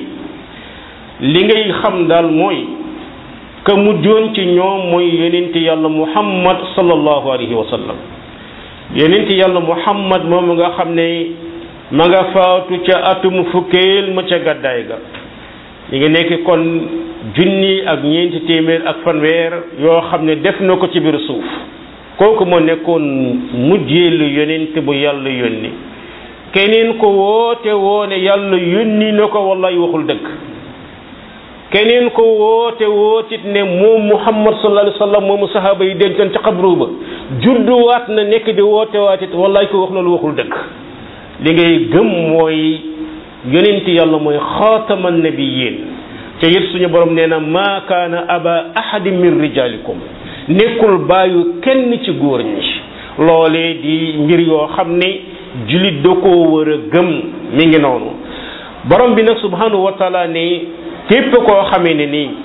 li ngay xam daal mooy ka mujjoon ci ñoom mooy yonenti yàlla muhammad sallallahu alayhi wa sallam yonenti yàlla muhammad moom nga xam ne ma nga faatu ca atum fukkeel ma ca gàddaay ga ñi ngi nekk kon junni ak ñeenti téeméer ak fanweer yoo xam ne def na ko ci biir suuf kooku moo nekkoon mujjeelu yonent bu yàlla yónni keneen ko woote woone yàlla yónni na ko wallahi waxul dëgg keneen ko wootit ne moom muhammad sallallahu alayhi wa sallam moomu sahaaba yi dencoon ci xabru ba judduwaat na nekk di woote waatit wallahi ko wax loolu waxul dëgg li ngay gëm mooy yonent yàlla mooy xaataman nabiyyin te it suñu borom nee na maa kaana aba ahadin min rijalikum nekkul bàyyu kenn ci góor ñi loolee di mbir yoo xam ne julit da koo war a gëm mi ngi noonu borom bi nag subhanahu wa taala ne képp koo xamee ne nii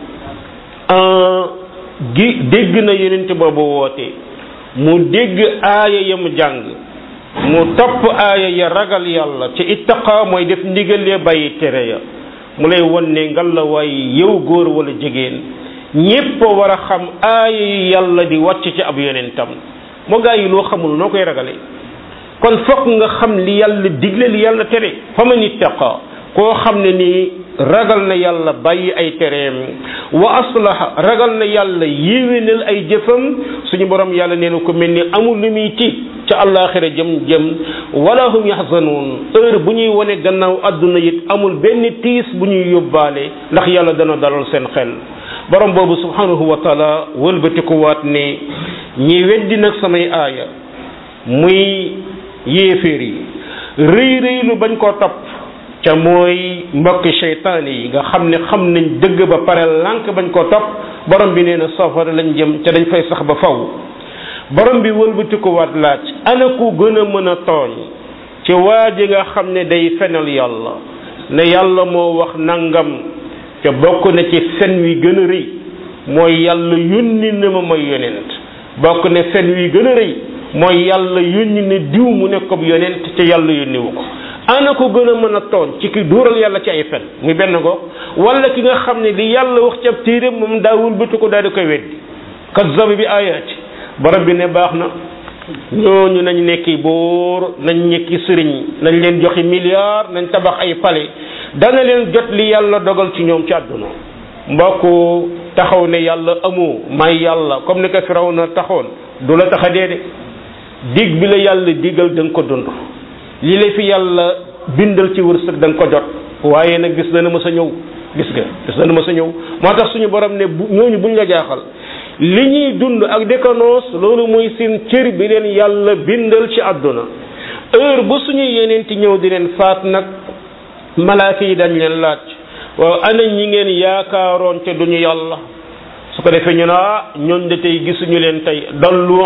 dégg na yonent boobu woote mu dégg aaya ya mu jàng mu topp aaya ya ragal yàlla ci ittaqa mooy def ndigal ya bàyyi tere ya mu lay won ne ngalla waay yow góor wala jigéen ñépp war a xam aaya yi yàlla di wàcc ci ab yonentam moo gaa yi loo xamul noo koy ragale kon fokk nga xam li yàlla digle li yàlla tere fa man ittaqa koo xam ne nii ragal na yàlla bàyyi ay tereem wa aslaha ragal na yàlla yéwénal ay jëfam suñu borom yàlla nee na ko mel ni amul lu muy tiit ca àllaaxira jëm wala hum yaxzanuun heure bu ñuy wone gannaaw adduna it amul benn tiis bu ñuy yóbbaale ndax yàlla dana dalal seen xel borom boobu subhanahu wa taala wëlbatikuwaat ne ñi weddi nag samay aaya muy yéeféer yi rëy lu bañ koo topp ca mooy mbokki seytaan yi nga xam ne xam nañ dëgg ba pare lànk bañ koo topp borom bi nee na safara lañ jëm ca dañ fay sax ba faw borom bi wëlbatikuwaat laaj ana ku gën a mën a tooñ ci waa ji nga xam ne day fenal yàlla ne yàlla moo wax nangam ca bokk na ci fen wi gën a rëy mooy yàlla yónni na ma may yonent bokk ne fen wi gën a rëy mooy yàlla yónni ne diw mu nekk ab yonent ca yàlla yónniwu ko ana ko gën a mën a tooñ ci ki duural yàlla ci ay fen muy benn goog wala ki nga xam ne li yàlla wax ci ab téere moom daawul bëtu ko daal di koy weddi kazzaba bi ayaati borom bi ne baax na ñooñu nañ nekki buur nañ nekki sëriñ nañ leen joxi milliard nañ tabax ay palais dana leen jot li yàlla dogal ci ñoom ci àdduna mbokk taxaw ne yàlla amoo may yàlla comme ni ko Firawna taxoon du la tax a dee de dig bi la yàlla digal da nga ko dund li la fi yàlla bindal ci wërsëg da nga ko jot waaye nag bis dana mës a ñëw gis nga bis dana mës a ñëw moo tax suñu borom ne ñooñu buñ la jaaxal li ñuy dund ak décanoos loolu mooy seen cër bi leen yàlla bindal ci àdduna heure bu suñu yeneenti ñëw di leen faat nag malaaka yi dañ leen laaj waaw ana ñi ngeen yaakaaroon te duñu yàlla su ko defee ñu ne ñooñ de tey gisuñu leen tey dallu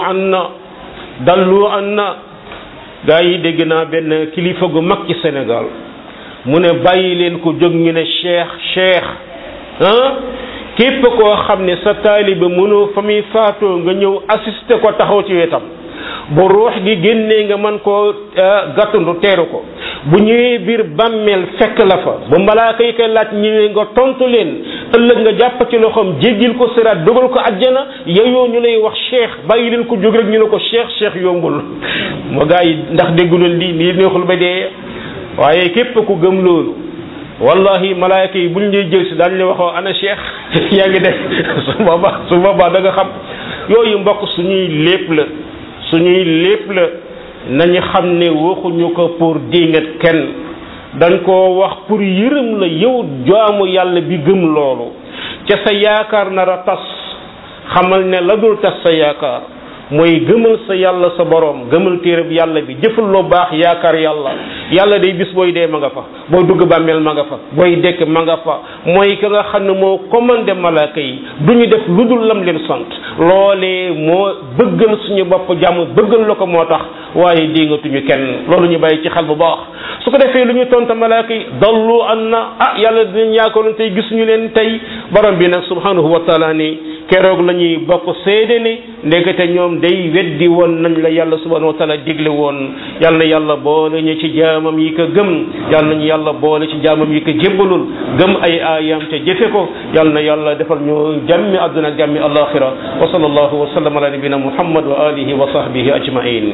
anna gaa yi dégg naa benn kilifa gu mag ci Sénégal mu ne bàyyi leen ko jóg ñu ne cheikh képp koo xam ne sa taaliba mënoo fa muy faatoo nga ñëw assister ko taxaw ci wetam bu ruux gi génnee nga mën koo gàttandu teeru ko bu ñëwee biir bàmmeel fekk la fa bu malaaka yi koy laaj ñëwee nga tontu leen ëllëg nga jàpp ci loxoom jéggil ko siraat dugal ko àjjana yow ñu lay wax cheikh bàyyi leen ko jóg rek ñu ne ko cheikh yombul moo gaa yi ndax dégguloon lii neexul ba dee waaye képp ku gëm loolu wallahi malaaka yi buñ lay jël si daañu la waxoo ana cheikh yaa ngi def su boobaa da nga xam yooyu mbokk suñuy lépp la nañu xam ne waxuñu ko pour dingat kenn dañ koo wax pour yërëm la yow jaamu yàlla bi gëm loolu ca sa yaakaar nar a tas xamal ne la dul tas sa yaakaar mooy gëmal sa yàlla sa borom gëmal téereb yàlla bi jëfal loo baax yaakaar yàlla day bis booy dee ma nga fa booy dugg bàmmeel ma nga fa booy dekk ma nga fa mooy ka nga xam ne moo commandé malaaka yi du ñu def lu dul lam leen sant loolee moo bëggal suñu bopp jàmm bëggal la ko moo tax waaye déngatuñu kenn loolu ñu bàyyi ci xel bu baax su ko defee lu ñu tonta malaaka yi dallu an na yàlla dinañ yaakaaroon tey gisuñu leen tey borom bi nag subhanahu wa taala ni keroog la ñuy bokk seede ne ndekete ñoom day weddi woon nañ la yàlla subhanahu wa taala digle woon yàlla na yàlla boole ñu ci jaamam yi ko gëm yàlla nañu yàlla boole ci jaamam yi ko jébbalul gëm ay aayam te jëfe ko yàlla na yàlla defal ñu jàmmi àdduna ak jàmmi alaxira wa sallallahu wa sallam ala nabina muhammad wa alihi wa sahbihi ajmain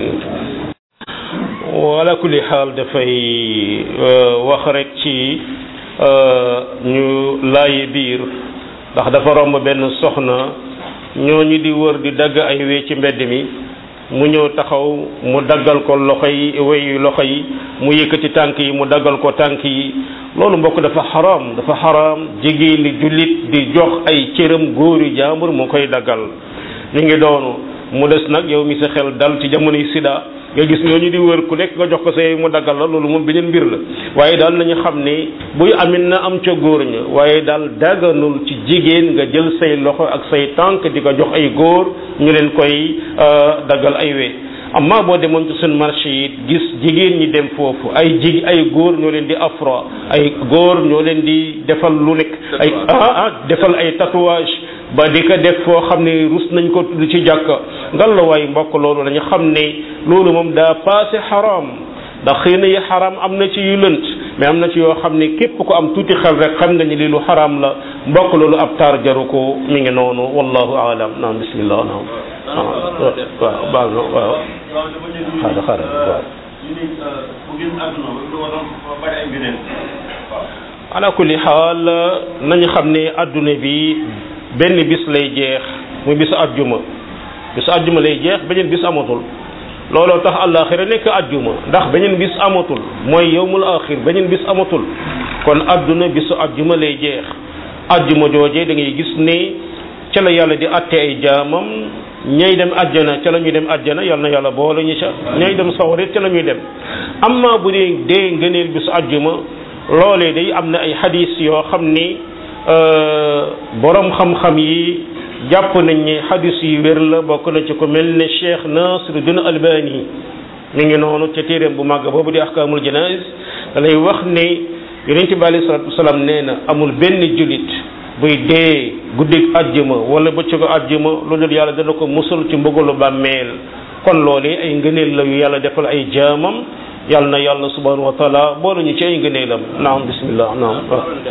wala kulli xaal dafay wax rek ci ñu laayi biir ndax dafa romb benn soxna ñooñu di wër di dagg ay wee ci mbedd mi mu ñëw taxaw mu daggal ko loxo yi mu yëkkati tànk yi mu daggal ko tànk yi loolu mbokk dafa xaraam jigéen ni jullit di jox ay cëram góori jaambur mu koy daggal ñu ngi doonu mu des nag yow mi sa xel dal ci jamonoy sida nga gis ñooñu di wër ku nekk nga jox ko say mu daggal la loolu moom beneen mbir la waaye daal nañu xam ne buy amit na am ca góor ña waaye daal daganul ci jigéen nga jël say loxo ak say tànk di ko jox ay góor ñu leen koy daggal ay we amma boo demoon ci seen marché yi gis jigéen ñi dem foofu ay góor ñoo leen di afro ay góor ñoo leen di defal lu nekk ay defal ay tatouage ba di ko def foo xam ne rus nañ ko tudd ci jàkka ngal la waaye mbokk loolu dañu xam ne loolu moom daa passé xaraam ndax xëy na yi xaraam am na ci yu lënt mais am na ci yoo xam ne képp ko am tuuti xel rek xam nga ni lii lu xaraam la mbokk loolu ab taar jaru ko mi ngi noonu wallahu aalam naam bismillah naam waaw baal na waaw xaaral waaw ala kulli xaal nañu xam ne adduna bi benn bis lay jeex muy bisu ajjuma lay jeex beneen bis amatul looloo tax àllaaxira nekk ajjuma ndax beneen bis amatul mooy yawmul axir beneen bis amatul kon adduna bisu ajjuma lay jeex ajjuma joojee da ngay gis ne ca la yàlla di atte ay jaamam ñay dem àjjana ca la ñuy dem àjjana yal na yàlla boole ñu ca ñay dem sawarit ca la ñuy dem amma bu dee ngëneel bisu ajjuma loolee day am na ay xadis yoo xam ni borom xam-xam yi jàpp nañ ne xadis yu wér la bokk na ci ko mel ne Cheikh Nasiruddin Albani mi ngi noonu ca téeréem bu màgg boobu di ahkaamul janaa'iz da lay wax ne yonent bi alayhi salaatu wasalaam nee na amul benn jullit buy dee guddig àjjuma wala bëccëgu àjjuma loolu yàlla dana ko musal ci mbugalu bàmmeel kon loolee ay ngëneel la yu yàlla defal ay jaamam yàlla na yàlla subhanahu wa taala boole ñu ci ay ngëneelam naam bismillah naam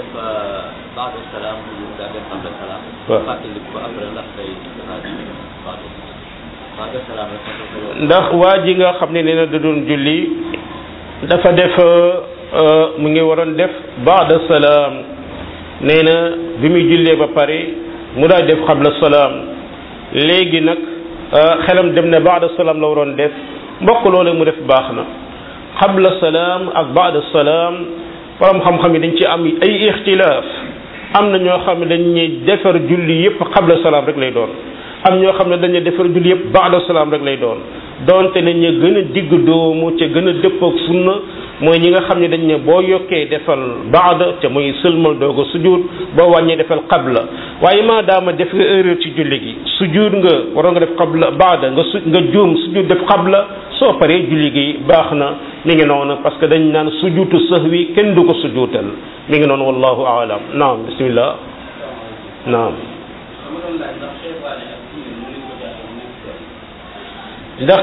ndax waa ji nga xam ne nee na da doon julli dafa def mu ngi waroon def baada salaam nee na bi muy jullee ba pare mu daal def xabla salaam léegi nag xelam dem na baada salaam la waroon def mbokk loole mu def baax na xabla salaam ak baada salaam borom xam-xam yi dañ ci am ay ixtilaaf am na ñoo xam ne dañuy defar julli yëpp xabla salaam rek lay doon am ñoo xam ne dañuy defar julli yëpp baada salaam rek lay doon donte ne ñu gën a digg doomu ca gën a dëppoo ak sunna mooy ñi nga xam ne dañ ne boo yokkee defal baada te muy sëlmal doog a sujud boo wàññee defal qabla waaye maadaama def nga erreur ci julli gi sujud nga waroon nga def qabla baada nga juum sujud def qabla soo paree julli gi baax na mi ngi noonu parce que dañ naan sujudu sahwi kenn du ko sujuutal mi ngi noonu wallahu aalam naam bismillah naam ndax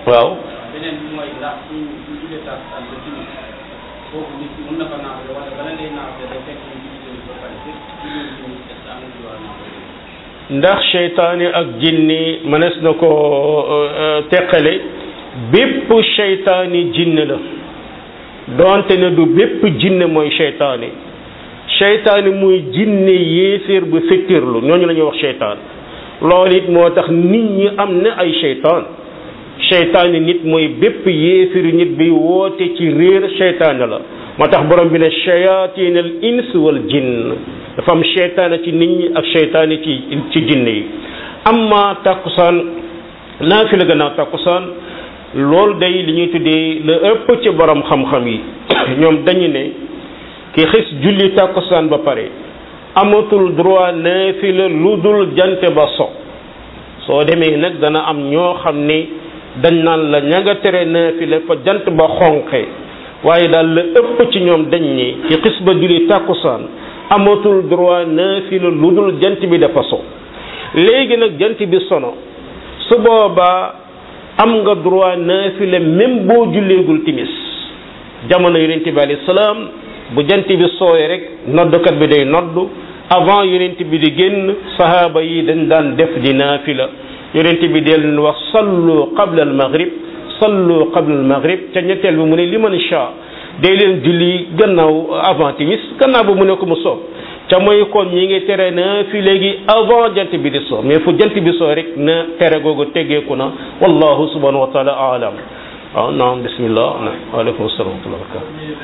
waaw beneen bi mooy ndax suñ julee takkusaan ba timis foofu nit ki mën na fa naafle wala bala ngay naafle day fekk ñu julli timis ba pare fekk julli timis est-ce que am na droit naafle ndax seytaane ak jinni mënees na ko teqale bépp seytaane jinne la doonte ne du bépp jinne mooy seytaane seytaane muy jinne yéeféer bu fittirlu ñooñu la ñuy wax seytaan loolu it moo tax nit ñi am na ay seytaan seytaane nit mooy bépp yéeféeru nit bi woote ci réer seytaane la moo tax borom bi ne shayatin al ins wal jinn dafa am seytaane ci nit ñi ak seytaane ci jinne yi amma takkusaan naafila gannaaw takkusaan loolu day li ñuy tuddee la ëpp ci borom xam-xam yi ñoom dañu ne ki xis julli takkusaan ba pare amatul droit naafila lu dul jant ba so soo demee nag dana am ñoo xam ne dañ naan la ña nga tere naafila fa jant ba xonqe waaye daal la ëpp ci ñoom dañ ne ki xis ba julli takkusaan amatul droit naafila lu dul jant bi dafa so léegi nag jant bi sono su boobaa am nga droit naafila même boo julleegul timis jamono yonent bi alayhi salaam bu jant bi sooyee rek noddukat bi day noddu avant yonent bi di génn sahaaba yi dañ daan def di naafila yonent bi dee leen wax sallu qabla al maghrib sallu qabla al maghrib ca ñetteel bi mu ne liman sha day leen julli gannaaw avant timis gannaaw ba mu ne ko mu soob ca mooy kon ñi ngi tere na fi léegi avant jant bi di soo mais fu jant bi soo rek na tere googu teggeeku na wallahu subhanahu wa taala alam waaw naam bismillah waaleykum salaam wa rahmatullah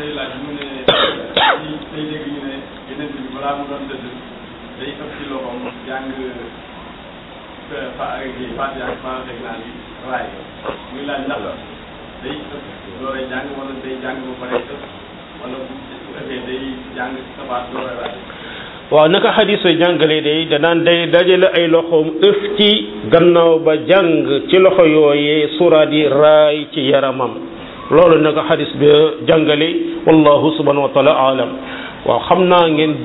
waaw naka xadis yi jàngale day danaan day dajale ay loxoom ëf ci gannaaw ba jàng ci loxo yooyee suraat yi raay ci yaramam loolu naka xadis bi jàngale wallahu subhanahu wa taala alam waaw xam naa ngeen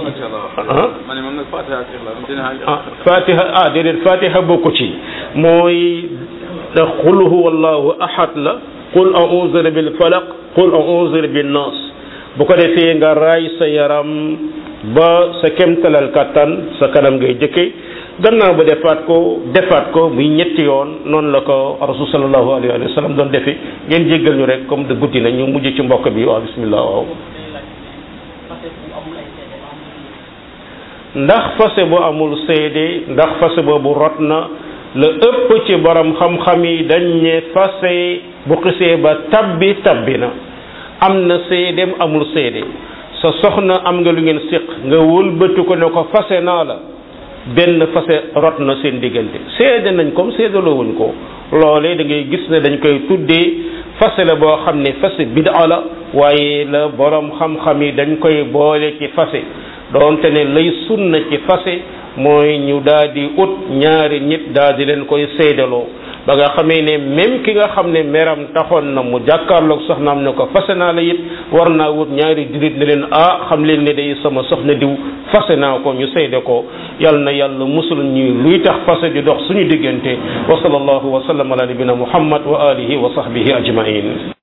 fatiha déedéet fatiha bokku ci mooy qul huwa allahu ahad la qul a'udhu bil falaq qul a'udhu bin nas bu ko defee nga raay sa yaram ba sa kemtalal kattan sa kanam ngay jëkke gannaaw ba defaat ko muy ñetti yoon noonu la ko rasul sallallahu alayhi wa sallam doon defe ngeen jéggal ñu rek comme de guddi na ñu mujj ci mbokk bi waaw bismillah waaw ndax fase bu amul seede ndax fase boobu rot na la ëpp ci borom xam-xam yi dañ ne fase bu xisee ba tabbi na am na seedeem amul seede sa soxna am nga lu ngeen séq nga wëlbatu ko ne ko fase naa la benn fase rot na seen diggante seede nañ comme seedaloo wuñ ko loolee da ngay gis ne dañ koy tuddee fase la boo xam ne fase bid'a la waaye la borom xam-xam yi dañ koy boole ci fase doonte ne lay sunna ci fase mooy ñu daal di ut ñaari nit daal di leen koy seedaloo ba nga xamee ne même ki nga xam ne meram taxoon na mu jàkkaarloog soxnaam ne ko fase naa la it war naa wut ñaari jurit ne leen xam leen ne day sama soxna diw fase naa ko ñu seede ko yal na yàlla musul ñu luy tax fase di dox suñu diggante wa sallallahu wa sallam ala nabina muhammad wa alihi wa sahbihi ajmain